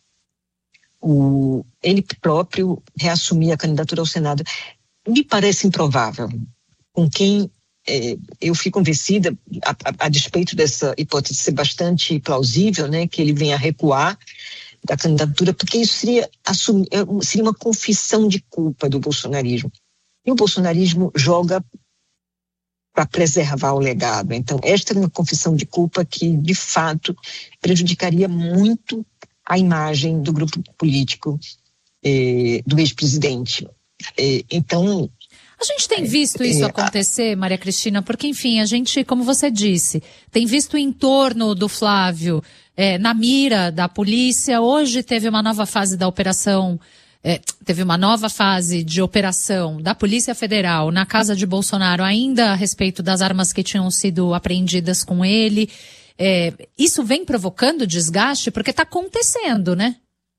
o, ele próprio reassumir a candidatura ao Senado. Me parece improvável. Com quem É, eu fico convencida, a, a, a despeito dessa hipótese ser bastante plausível, né, que ele venha a recuar da candidatura, porque isso seria, assumir, seria uma confissão de culpa do bolsonarismo. E o bolsonarismo joga para preservar o legado. Então, esta é uma confissão de culpa que, de fato, prejudicaria muito a imagem do grupo político eh, do ex-presidente. Eh, então... A gente tem visto isso acontecer, Maria Cristina, porque, enfim, a gente, como você disse, tem visto o entorno do Flávio é, na mira da polícia. Hoje teve uma nova fase da operação, é, teve uma nova fase de operação da Polícia Federal na casa de Bolsonaro, ainda a respeito das armas que tinham sido apreendidas com ele. É, isso vem provocando desgaste, porque está acontecendo, né?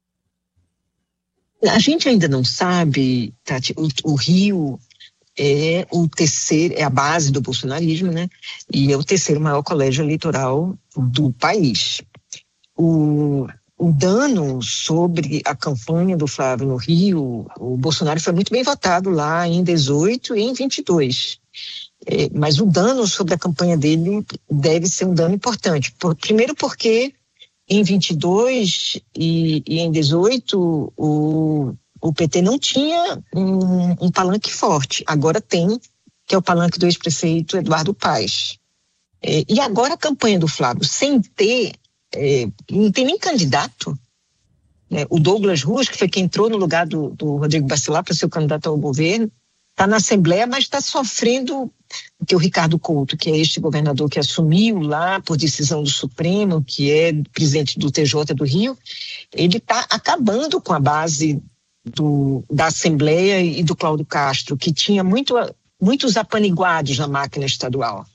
A gente ainda não sabe, Tati, o, o Rio... é o terceiro, é a base do bolsonarismo, né? E é o terceiro maior colégio eleitoral do país. O, o dano sobre a campanha do Flávio no Rio, o Bolsonaro foi muito bem votado lá em dezoito e em vinte e dois. É, mas o dano sobre a campanha dele deve ser um dano importante. Por, primeiro porque em vinte e dois e, e em dezoito o O P T não tinha um, um palanque forte, agora tem, que é o palanque do ex-prefeito Eduardo Paes. É, e agora a campanha do Flávio, sem ter, é, não tem nem candidato, né? O Douglas Ruas, que foi quem entrou no lugar do, do Rodrigo Bacelar para ser o candidato ao governo, está na Assembleia, mas está sofrendo, que o Ricardo Couto, que é este governador que assumiu lá por decisão do Supremo, que é presidente do T J do Rio, ele está acabando com a base Do, da Assembleia e do Cláudio Castro, que tinha muito, muitos apaniguados na máquina estadual.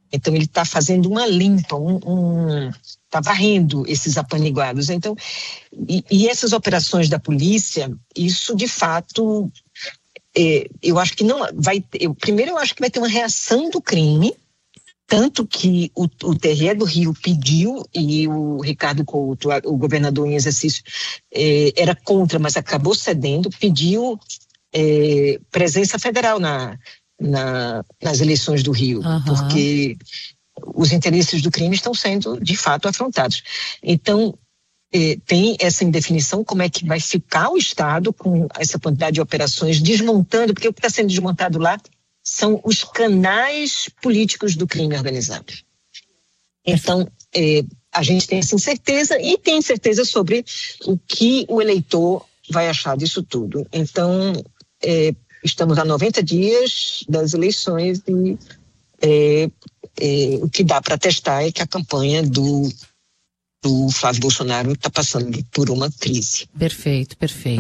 Então ele está fazendo uma limpa, um, um, está varrendo esses apaniguados. Então, e, e essas operações da polícia, isso de fato, é, eu acho que não vai. Eu, primeiro, eu acho que vai ter uma reação do crime. Tanto que o, o T R E do Rio pediu, e o Ricardo Couto, o governador em exercício, eh, era contra, mas acabou cedendo, pediu eh, presença federal na, na, nas eleições do Rio, uhum. porque os interesses do crime estão sendo, de fato, afrontados. Então, eh, tem essa indefinição, como é que vai ficar o Estado com essa quantidade de operações, desmontando, porque o que está sendo desmontado lá são os canais políticos do crime organizado. Então, é, a gente tem essa incerteza e tem certeza sobre o que o eleitor vai achar disso tudo. Então, é, estamos a noventa dias das eleições e é, é, o que dá para testar é que a campanha do, do Flávio Bolsonaro está passando por uma crise. Perfeito, perfeito.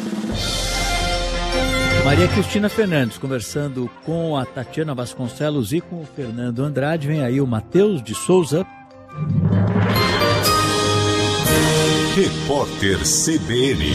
Maria Cristina Fernandes conversando com a Tatiana Vasconcelos e com o Fernando Andrade. Vem aí o Matheus de Souza. Repórter C B N.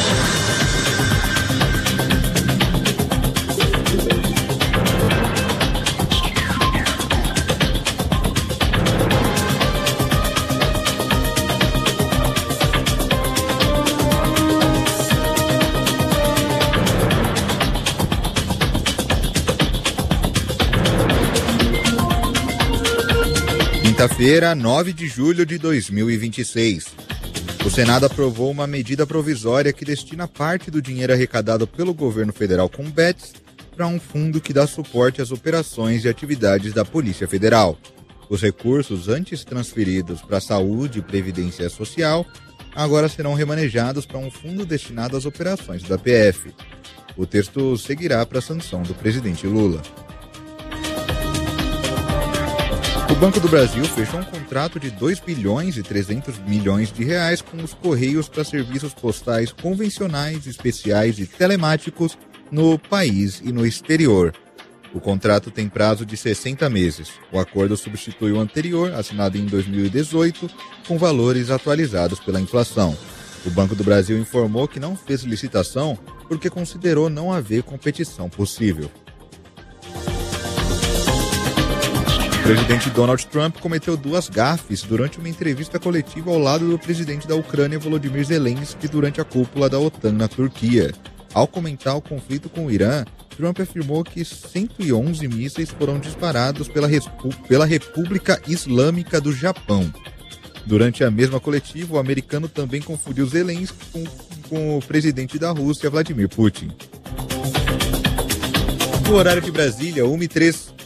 Quinta-feira, nove de julho de dois mil e vinte e seis. O Senado aprovou uma medida provisória que destina parte do dinheiro arrecadado pelo governo federal com B E Ts para um fundo que dá suporte às operações e atividades da Polícia Federal. Os recursos antes transferidos para a saúde e previdência social agora serão remanejados para um fundo destinado às operações da P F. O texto seguirá para a sanção do presidente Lula. O Banco do Brasil fechou um contrato de dois bilhões e trezentos milhões de reais com os Correios para serviços postais convencionais, especiais e telemáticos no país e no exterior. O contrato tem prazo de sessenta meses. O acordo substitui o anterior, assinado em dois mil e dezoito, com valores atualizados pela inflação. O Banco do Brasil informou que não fez licitação porque considerou não haver competição possível. O presidente Donald Trump cometeu duas gafes durante uma entrevista coletiva ao lado do presidente da Ucrânia, Volodymyr Zelensky, durante a cúpula da OTAN na Turquia. Ao comentar o conflito com o Irã, Trump afirmou que cento e onze mísseis foram disparados pela, Repu- pela República Islâmica do Japão. Durante a mesma coletiva, o americano também confundiu Zelensky com, com o presidente da Rússia, Vladimir Putin. No horário de Brasília, uma e três.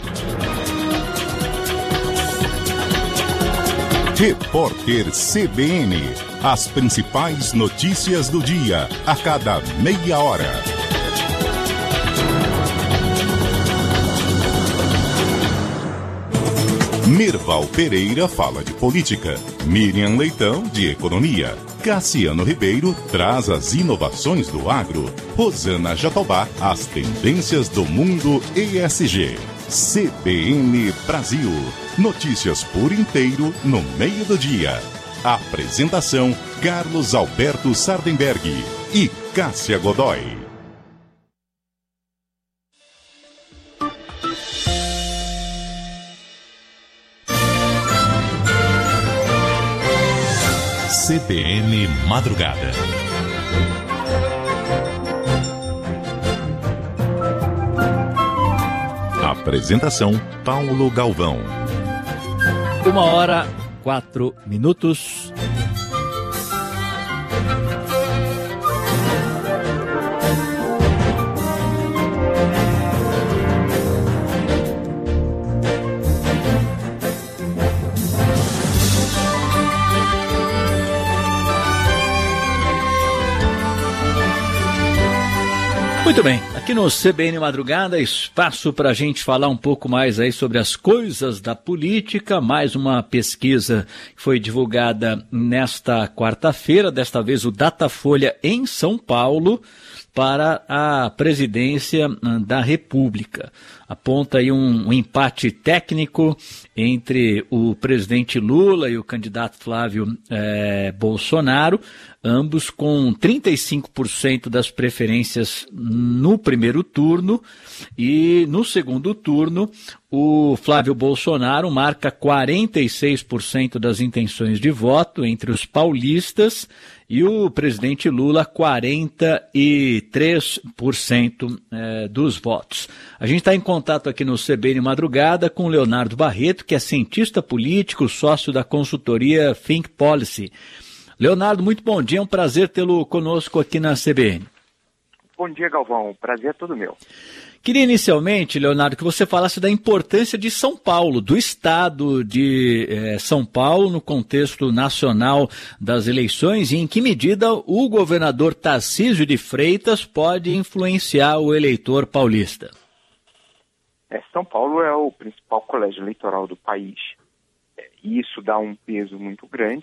Repórter C B N. As principais notícias do dia, a cada meia hora. Nerval Pereira fala de política. Miriam Leitão, de economia. Cassiano Ribeiro traz as inovações do agro. Rosana Jatobá, as tendências do mundo E S G. C B N Brasil. Notícias por inteiro no meio do dia. Apresentação: Carlos Alberto Sardenberg e Cássia Godoy. C B N Madrugada. Apresentação: Paulo Galvão. Uma hora, quatro minutos. Muito bem, aqui no C B N Madrugada, espaço para a gente falar um pouco mais aí sobre as coisas da política. Mais uma pesquisa que foi divulgada nesta quarta-feira, desta vez o Datafolha em São Paulo, para a presidência da República. aponta aí um, um empate técnico entre o presidente Lula e o candidato Flávio eh, Bolsonaro, ambos com trinta e cinco por cento das preferências no primeiro turno, e no segundo turno o Flávio Bolsonaro marca quarenta e seis por cento das intenções de voto entre os paulistas e o presidente Lula quarenta e três por cento eh, dos votos. A gente está em contato aqui no C B N Madrugada com o Leonardo Barreto, que é cientista político, sócio da consultoria Think Policy. Leonardo, muito bom dia, é um prazer tê-lo conosco aqui na C B N. Bom dia, Galvão, o prazer é todo meu. Queria inicialmente, Leonardo, que você falasse da importância de São Paulo, do estado de eh, São Paulo no contexto nacional das eleições, e em que medida o governador Tarcísio de Freitas pode influenciar o eleitor paulista. É, São Paulo é o principal colégio eleitoral do país, é, e isso dá um peso muito grande,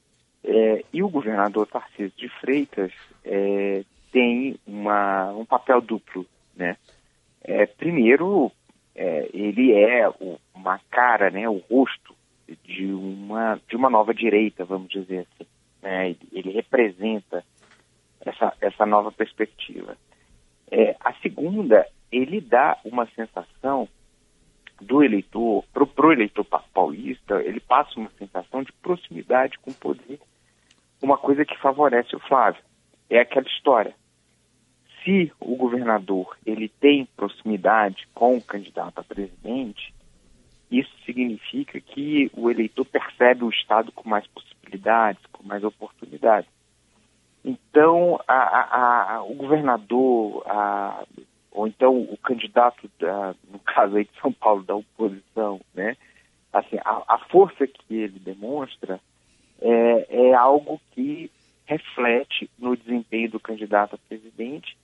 é, e o governador Tarcísio de Freitas é, tem uma, um papel duplo, né? É, primeiro, é, ele é o, uma cara, né, o rosto de uma, de uma nova direita, vamos dizer assim. Né? Ele, ele representa essa, essa nova perspectiva. É, a segunda, ele dá uma sensação do eleitor, para o eleitor paulista, ele passa uma sensação de proximidade com o poder, uma coisa que favorece o Flávio. É aquela história. Se o governador ele tem proximidade com o candidato a presidente, isso significa que o eleitor percebe o Estado com mais possibilidades, com mais oportunidades. Então, a, a, a, o governador, a, ou então o candidato, da, no caso aí de São Paulo, da oposição, né? Assim, a, a força que ele demonstra é, é algo que reflete no desempenho do candidato a presidente.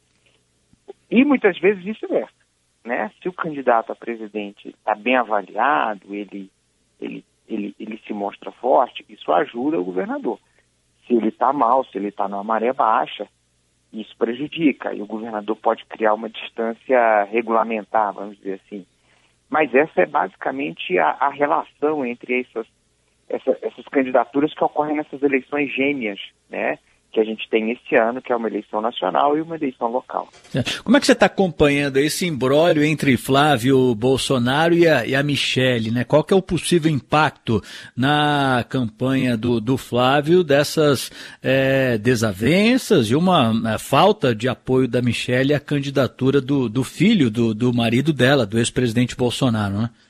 E muitas vezes vice-versa, né? Se o candidato a presidente está bem avaliado, ele, ele, ele, ele se mostra forte, isso ajuda o governador. Se ele está mal, se ele está numa maré baixa, isso prejudica. E o governador pode criar uma distância regulamentar, vamos dizer assim. Mas essa é basicamente a, a relação entre essas, essa, essas candidaturas que ocorrem nessas eleições gêmeas, né? Que a gente tem esse ano, que é uma eleição nacional e uma eleição local. Como é que você está acompanhando esse imbróglio entre Flávio Bolsonaro e a, e a Michele, né? Qual que é o possível impacto na campanha do, do Flávio dessas é, desavenças e uma a falta de apoio da Michele à candidatura do, do filho do, do marido dela, do ex-presidente Bolsonaro, né?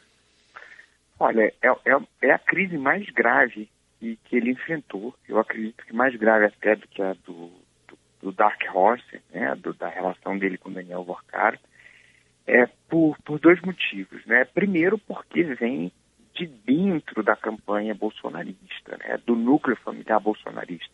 Olha, é, é, é a crise mais grave e que ele enfrentou, eu acredito que mais grave até do que a do, do, do Dark Horse, né, do, da relação dele com Daniel Vorcaro, é por, por dois motivos, né? Primeiro, porque vem de dentro da campanha bolsonarista, né, do núcleo familiar bolsonarista.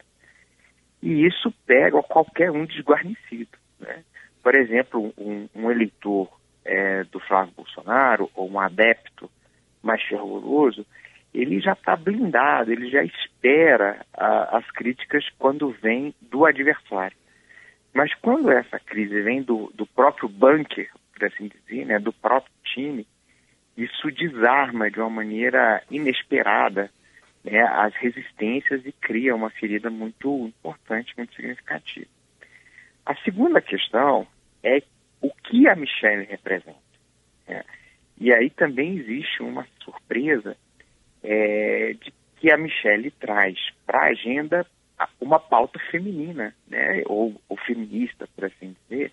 E isso pega qualquer um desguarnecido, né? Por exemplo, um, um eleitor é, do Flávio Bolsonaro, ou um adepto mais fervoroso, ele já está blindado, ele já espera a, as críticas quando vem do adversário. Mas quando essa crise vem do, do próprio bunker, por assim dizer, né, do próprio time, isso desarma de uma maneira inesperada, né, as resistências e cria uma ferida muito importante, muito significativa. A segunda questão é o que a Michele representa, né? E aí também existe uma surpresa É, de que a Michele traz para a agenda uma pauta feminina, né, ou, ou feminista, por assim dizer,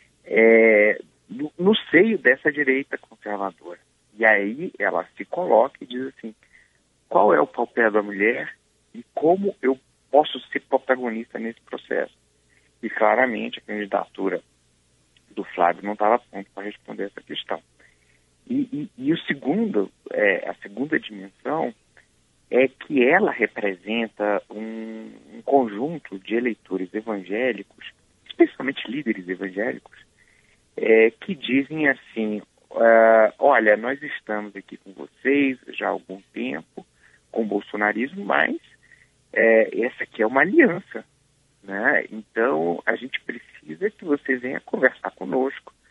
é, no, no seio dessa direita conservadora. E aí ela se coloca e diz assim, qual é o papel da mulher e como eu posso ser protagonista nesse processo? E claramente a candidatura do Flávio não estava pronta para responder essa questão. E, e, e o segundo, é, a segunda dimensão é que ela representa um, um conjunto de eleitores evangélicos, especialmente líderes evangélicos, é, que dizem assim, uh, olha, nós estamos aqui com vocês já há algum tempo, com o bolsonarismo, mas é, essa aqui é uma aliança, né? Então a gente precisa que você venha conversar conosco,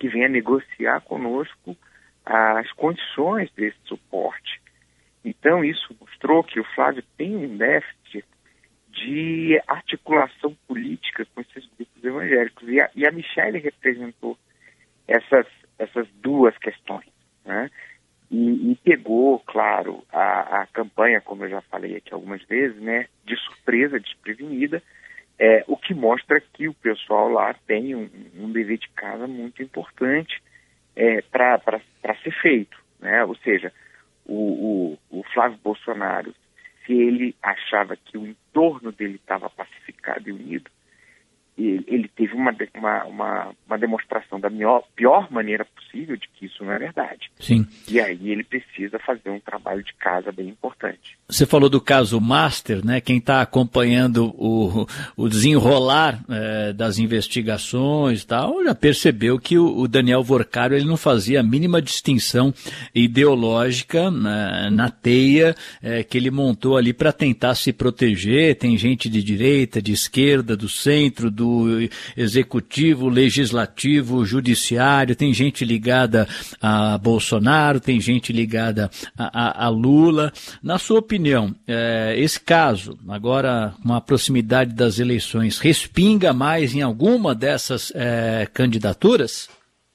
que venha negociar conosco as condições desse suporte. Então, isso mostrou que o Flávio tem um déficit de articulação política com esses grupos evangélicos. E a, e a Michelle representou essas, essas duas questões, né? E, e pegou, claro, a, a campanha, como eu já falei aqui algumas vezes, né, de surpresa, desprevenida, é, o que mostra que o pessoal lá tem um, um dever de casa muito importante é, para ser feito, né? Ou seja, o, o, o Flávio Bolsonaro, se ele achava que o entorno dele estava pacificado e unido, ele, ele teve uma, uma, uma, uma demonstração da pior, pior maneira possível de que isso não é verdade. Sim. E aí ele precisa fazer um trabalho de casa bem importante. Você falou do caso Master, né? Quem está acompanhando o, o desenrolar é, das investigações e tal, já percebeu que o, o Daniel Vorcaro ele não fazia a mínima distinção ideológica na, na teia é, que ele montou ali para tentar se proteger. Tem gente de direita, de esquerda, do centro, do executivo, legislativo, judiciário, tem gente ligada a Bolsonaro, tem gente ligada a, a, a Lula. Na sua opinião, é, esse caso, agora com a proximidade das eleições, respinga mais em alguma dessas é, candidaturas?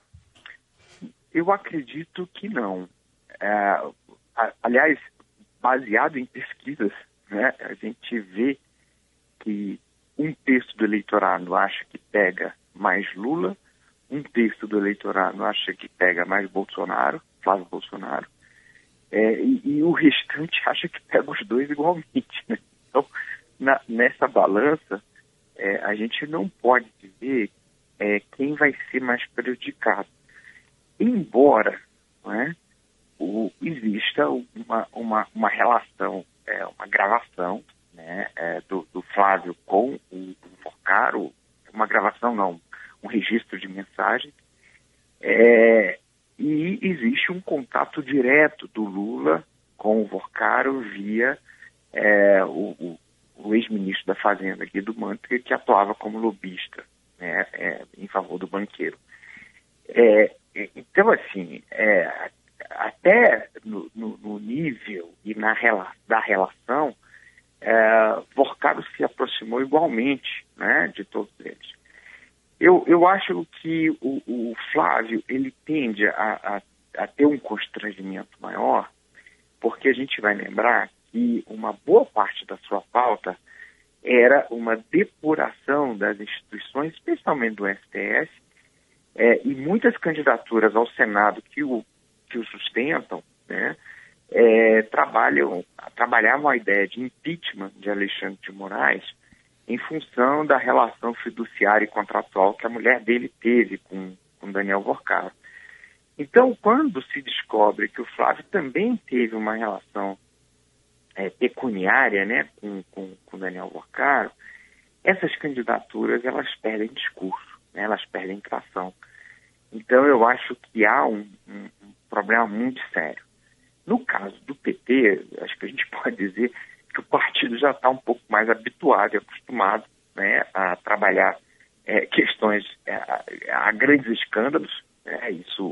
Eu acredito que não. É, aliás, baseado em pesquisas, né, a gente vê que um terço do eleitorado acha que pega mais Lula, um terço do eleitorado acha que pega mais Bolsonaro, Flávio Bolsonaro, é, e, e o restante acha que pega os dois igualmente, né? Então, na, nessa balança, é, a gente não pode dizer é, quem vai ser mais prejudicado. Embora, não é, o, exista uma, uma, uma relação, é, uma gravação, né, é, do, do Flávio com o, o Vorcaro, uma gravação não, um registro de mensagem, é, e existe um contato direto do Lula com o Vorcaro via é, o, o, o ex-ministro da Fazenda, Guido Mantega, que atuava como lobista, né, é, em favor do banqueiro. É, então, assim, é, até no, no, no nível e na rela, da relação, É, Vorcaro se aproximou igualmente, né, de todos eles. Eu, eu acho que o, o Flávio ele tende a, a, a ter um constrangimento maior, porque a gente vai lembrar que uma boa parte da sua pauta era uma depuração das instituições, especialmente do S T F, é, e muitas candidaturas ao Senado que o, que o sustentam, né, É, trabalham, trabalhavam a ideia de impeachment de Alexandre de Moraes em função da relação fiduciária e contratual que a mulher dele teve com, com Daniel Vorcaro. Então, quando se descobre que o Flávio também teve uma relação é, pecuniária, né, com, com, com Daniel Vorcaro, essas candidaturas elas perdem discurso, né, elas perdem tração. Então, eu acho que há um, um, um problema muito sério. No caso do P T, acho que a gente pode dizer que o partido já está um pouco mais habituado e acostumado, né, a trabalhar é, questões, é, a, a grandes escândalos, né, isso,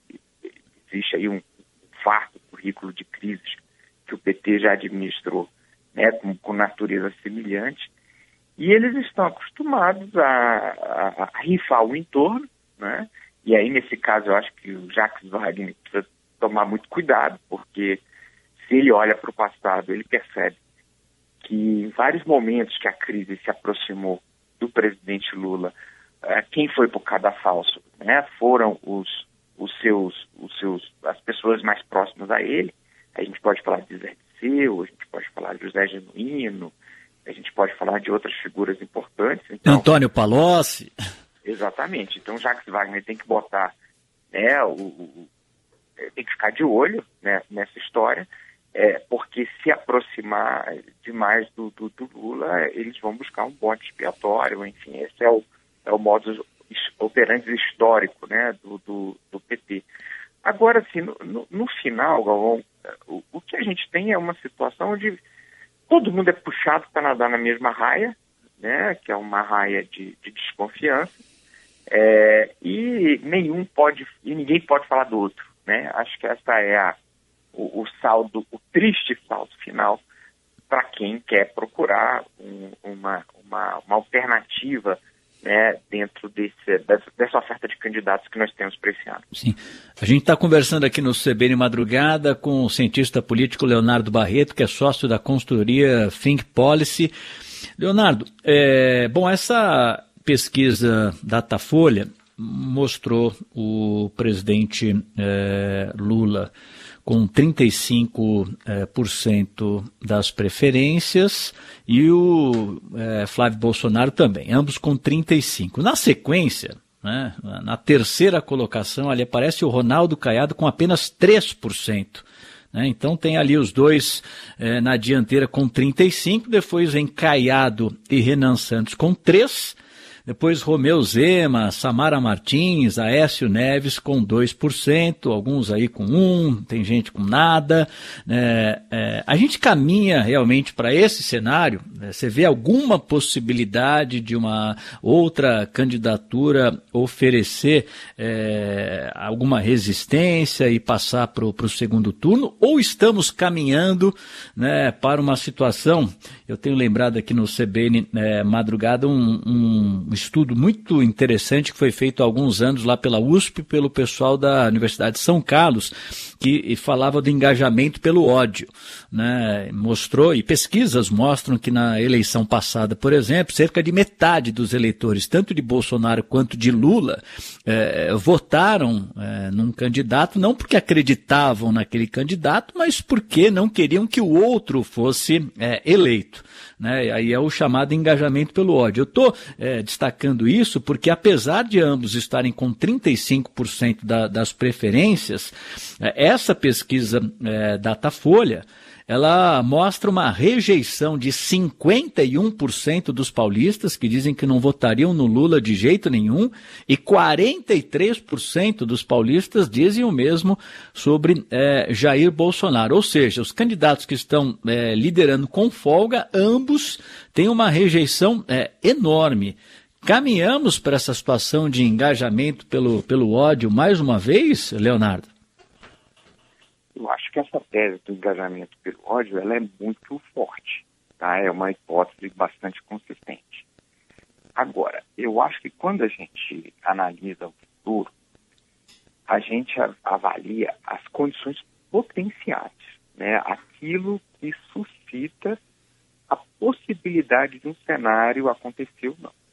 existe aí um farto currículo de crises que o P T já administrou, né, com, com natureza semelhante, e eles estão acostumados a, a, a rifar o entorno, né, e aí nesse caso eu acho que o Jacques Wagner precisa tomar muito cuidado, porque se ele olha para o passado, ele percebe que em vários momentos que a crise se aproximou do presidente Lula, uh, quem foi por cadafalso, né, foram os, os seus, os seus, as pessoas mais próximas a ele. A gente pode falar de Zé Disseu, a gente pode falar de José Genuíno, a gente pode falar de outras figuras importantes. Então, Antônio Palocci. Exatamente. Então, Jacques Wagner tem que botar, né, o, o tem que ficar de olho, né, nessa história, é, porque se aproximar demais do, do, do Lula, eles vão buscar um bode expiatório, enfim, esse é o, é o modus operandi histórico, né, do, do, do P T. Agora, assim, no, no, no final, Galvão, o, o que a gente tem é uma situação onde todo mundo é puxado para nadar na mesma raia, né, que é uma raia de, de desconfiança, É, e nenhum pode, e ninguém pode falar do outro, né? Acho que essa é a, o, o saldo, o triste saldo final para quem quer procurar um, uma, uma, uma alternativa, né, dentro desse, dessa oferta de candidatos que nós temos para esse ano. Sim. A gente está conversando aqui no C B N Madrugada com o cientista político Leonardo Barreto, que é sócio da consultoria Think Policy. Leonardo, é, bom, essa pesquisa Datafolha mostrou o presidente é, Lula com trinta e cinco por cento é, das preferências e o é, Flávio Bolsonaro também, ambos com trinta e cinco por cento. Na sequência, né, na terceira colocação, ali aparece o Ronaldo Caiado com apenas três por cento. Né, então tem ali os dois é, na dianteira com trinta e cinco por cento, depois vem Caiado e Renan Santos com três por cento. Depois Romeu Zema, Samara Martins, Aécio Neves com dois por cento, alguns aí com um por cento, tem gente com nada. É, é, a gente caminha realmente para esse cenário, né? Você vê alguma possibilidade de uma outra candidatura oferecer é, alguma resistência e passar para o segundo turno? Ou estamos caminhando, né, para uma situação, eu tenho lembrado aqui no C B N é, Madrugada um, um Um estudo muito interessante que foi feito há alguns anos lá pela U S P, pelo pessoal da Universidade de São Carlos, que falava do engajamento pelo ódio, né? Mostrou, e pesquisas mostram que na eleição passada, por exemplo, cerca de metade dos eleitores, tanto de Bolsonaro quanto de Lula, eh, votaram eh, num candidato, não porque acreditavam naquele candidato, mas porque não queriam que o outro fosse eh, eleito. Né? Aí é o chamado engajamento pelo ódio. Eu estou é, destacando isso porque, apesar de ambos estarem com trinta e cinco por cento da, das preferências, é, essa pesquisa é, Datafolha, ela mostra uma rejeição de cinquenta e um por cento dos paulistas que dizem que não votariam no Lula de jeito nenhum, e quarenta e três por cento dos paulistas dizem o mesmo sobre é, Jair Bolsonaro. Ou seja, os candidatos que estão é, liderando com folga, ambos têm uma rejeição é, enorme. Caminhamos para essa situação de engajamento pelo, pelo ódio mais uma vez, Leonardo? Eu acho que essa tese do engajamento pelo ódio, ela é muito forte, tá? É uma hipótese bastante consistente. Agora, eu acho que quando a gente analisa o futuro, a gente avalia as condições potenciais, né? Aquilo que suscita a possibilidade de um cenário acontecer ou não.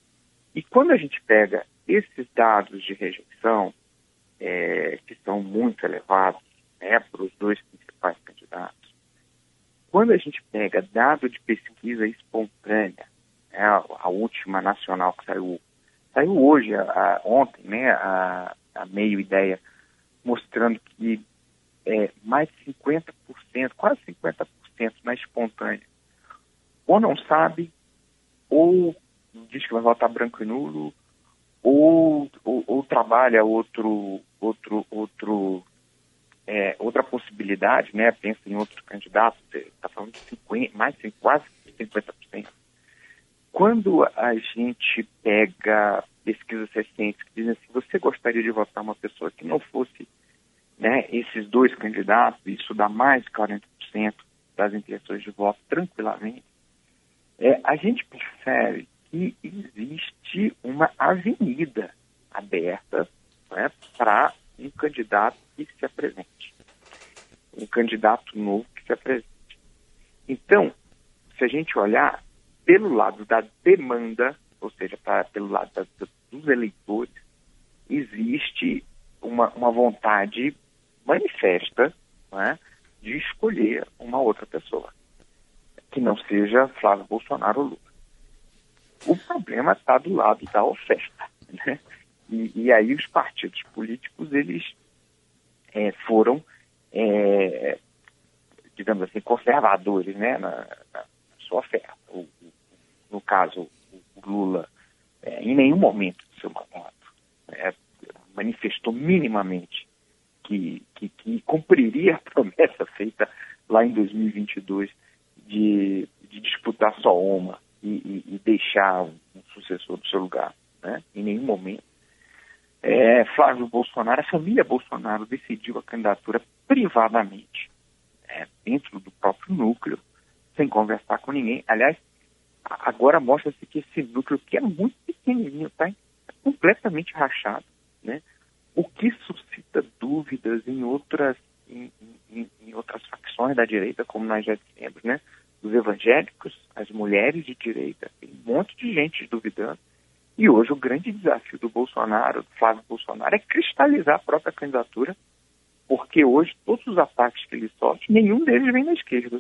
E quando a gente pega esses dados de rejeição, é, que são muito elevados, né, para os dois principais candidatos, quando a gente pega dado de pesquisa espontânea, né, a, a última nacional que saiu, saiu hoje, a, a, ontem, né, a, a Meio Ideia, mostrando que é, mais de cinquenta por cento, quase cinquenta por cento na espontânea, ou não sabe, ou diz que vai votar branco e nulo, ou, ou, ou trabalha outro, outro, outro, é, outra possibilidade, né? Pensa em outro candidato, está falando de cinquenta, mais de quase cinquenta por cento. Quando a gente pega pesquisas recentes que dizem assim, você gostaria de votar uma pessoa que não fosse, né, esses dois candidatos, isso dá mais de quarenta por cento das intenções de voto tranquilamente, é, a gente percebe que existe uma avenida aberta, né, para um candidato que se apresente. Um candidato novo que se apresente. Então, se a gente olhar pelo lado da demanda, ou seja, pra, pelo lado da, dos eleitores, existe uma, uma vontade manifesta, né, de escolher uma outra pessoa, que não seja Flávio Bolsonaro ou Lula. O problema está do lado da oferta, né? E, e aí os partidos políticos, eles é, foram, é, digamos assim, conservadores, né, na, na sua oferta. O, o, no caso, o Lula, é, em nenhum momento do seu mandato, é, manifestou minimamente que, que, que cumpriria a promessa feita lá em dois mil e vinte e dois de, de disputar só uma. E, e, e deixar um sucessor do seu lugar. né, em nenhum momento. É, Flávio Bolsonaro, a família Bolsonaro decidiu a candidatura privadamente, é, dentro do próprio núcleo, sem conversar com ninguém. Aliás, agora mostra-se que esse núcleo, que é muito pequenininho, está completamente rachado, né? O que suscita dúvidas em outras, em, em, em outras facções da direita, como nós já dissemos, né? Os evangélicos, as mulheres de direita, tem um monte de gente duvidando. E hoje o grande desafio do Bolsonaro, do Flávio Bolsonaro, é cristalizar a própria candidatura, porque hoje todos os ataques que ele sofre, nenhum deles vem da esquerda.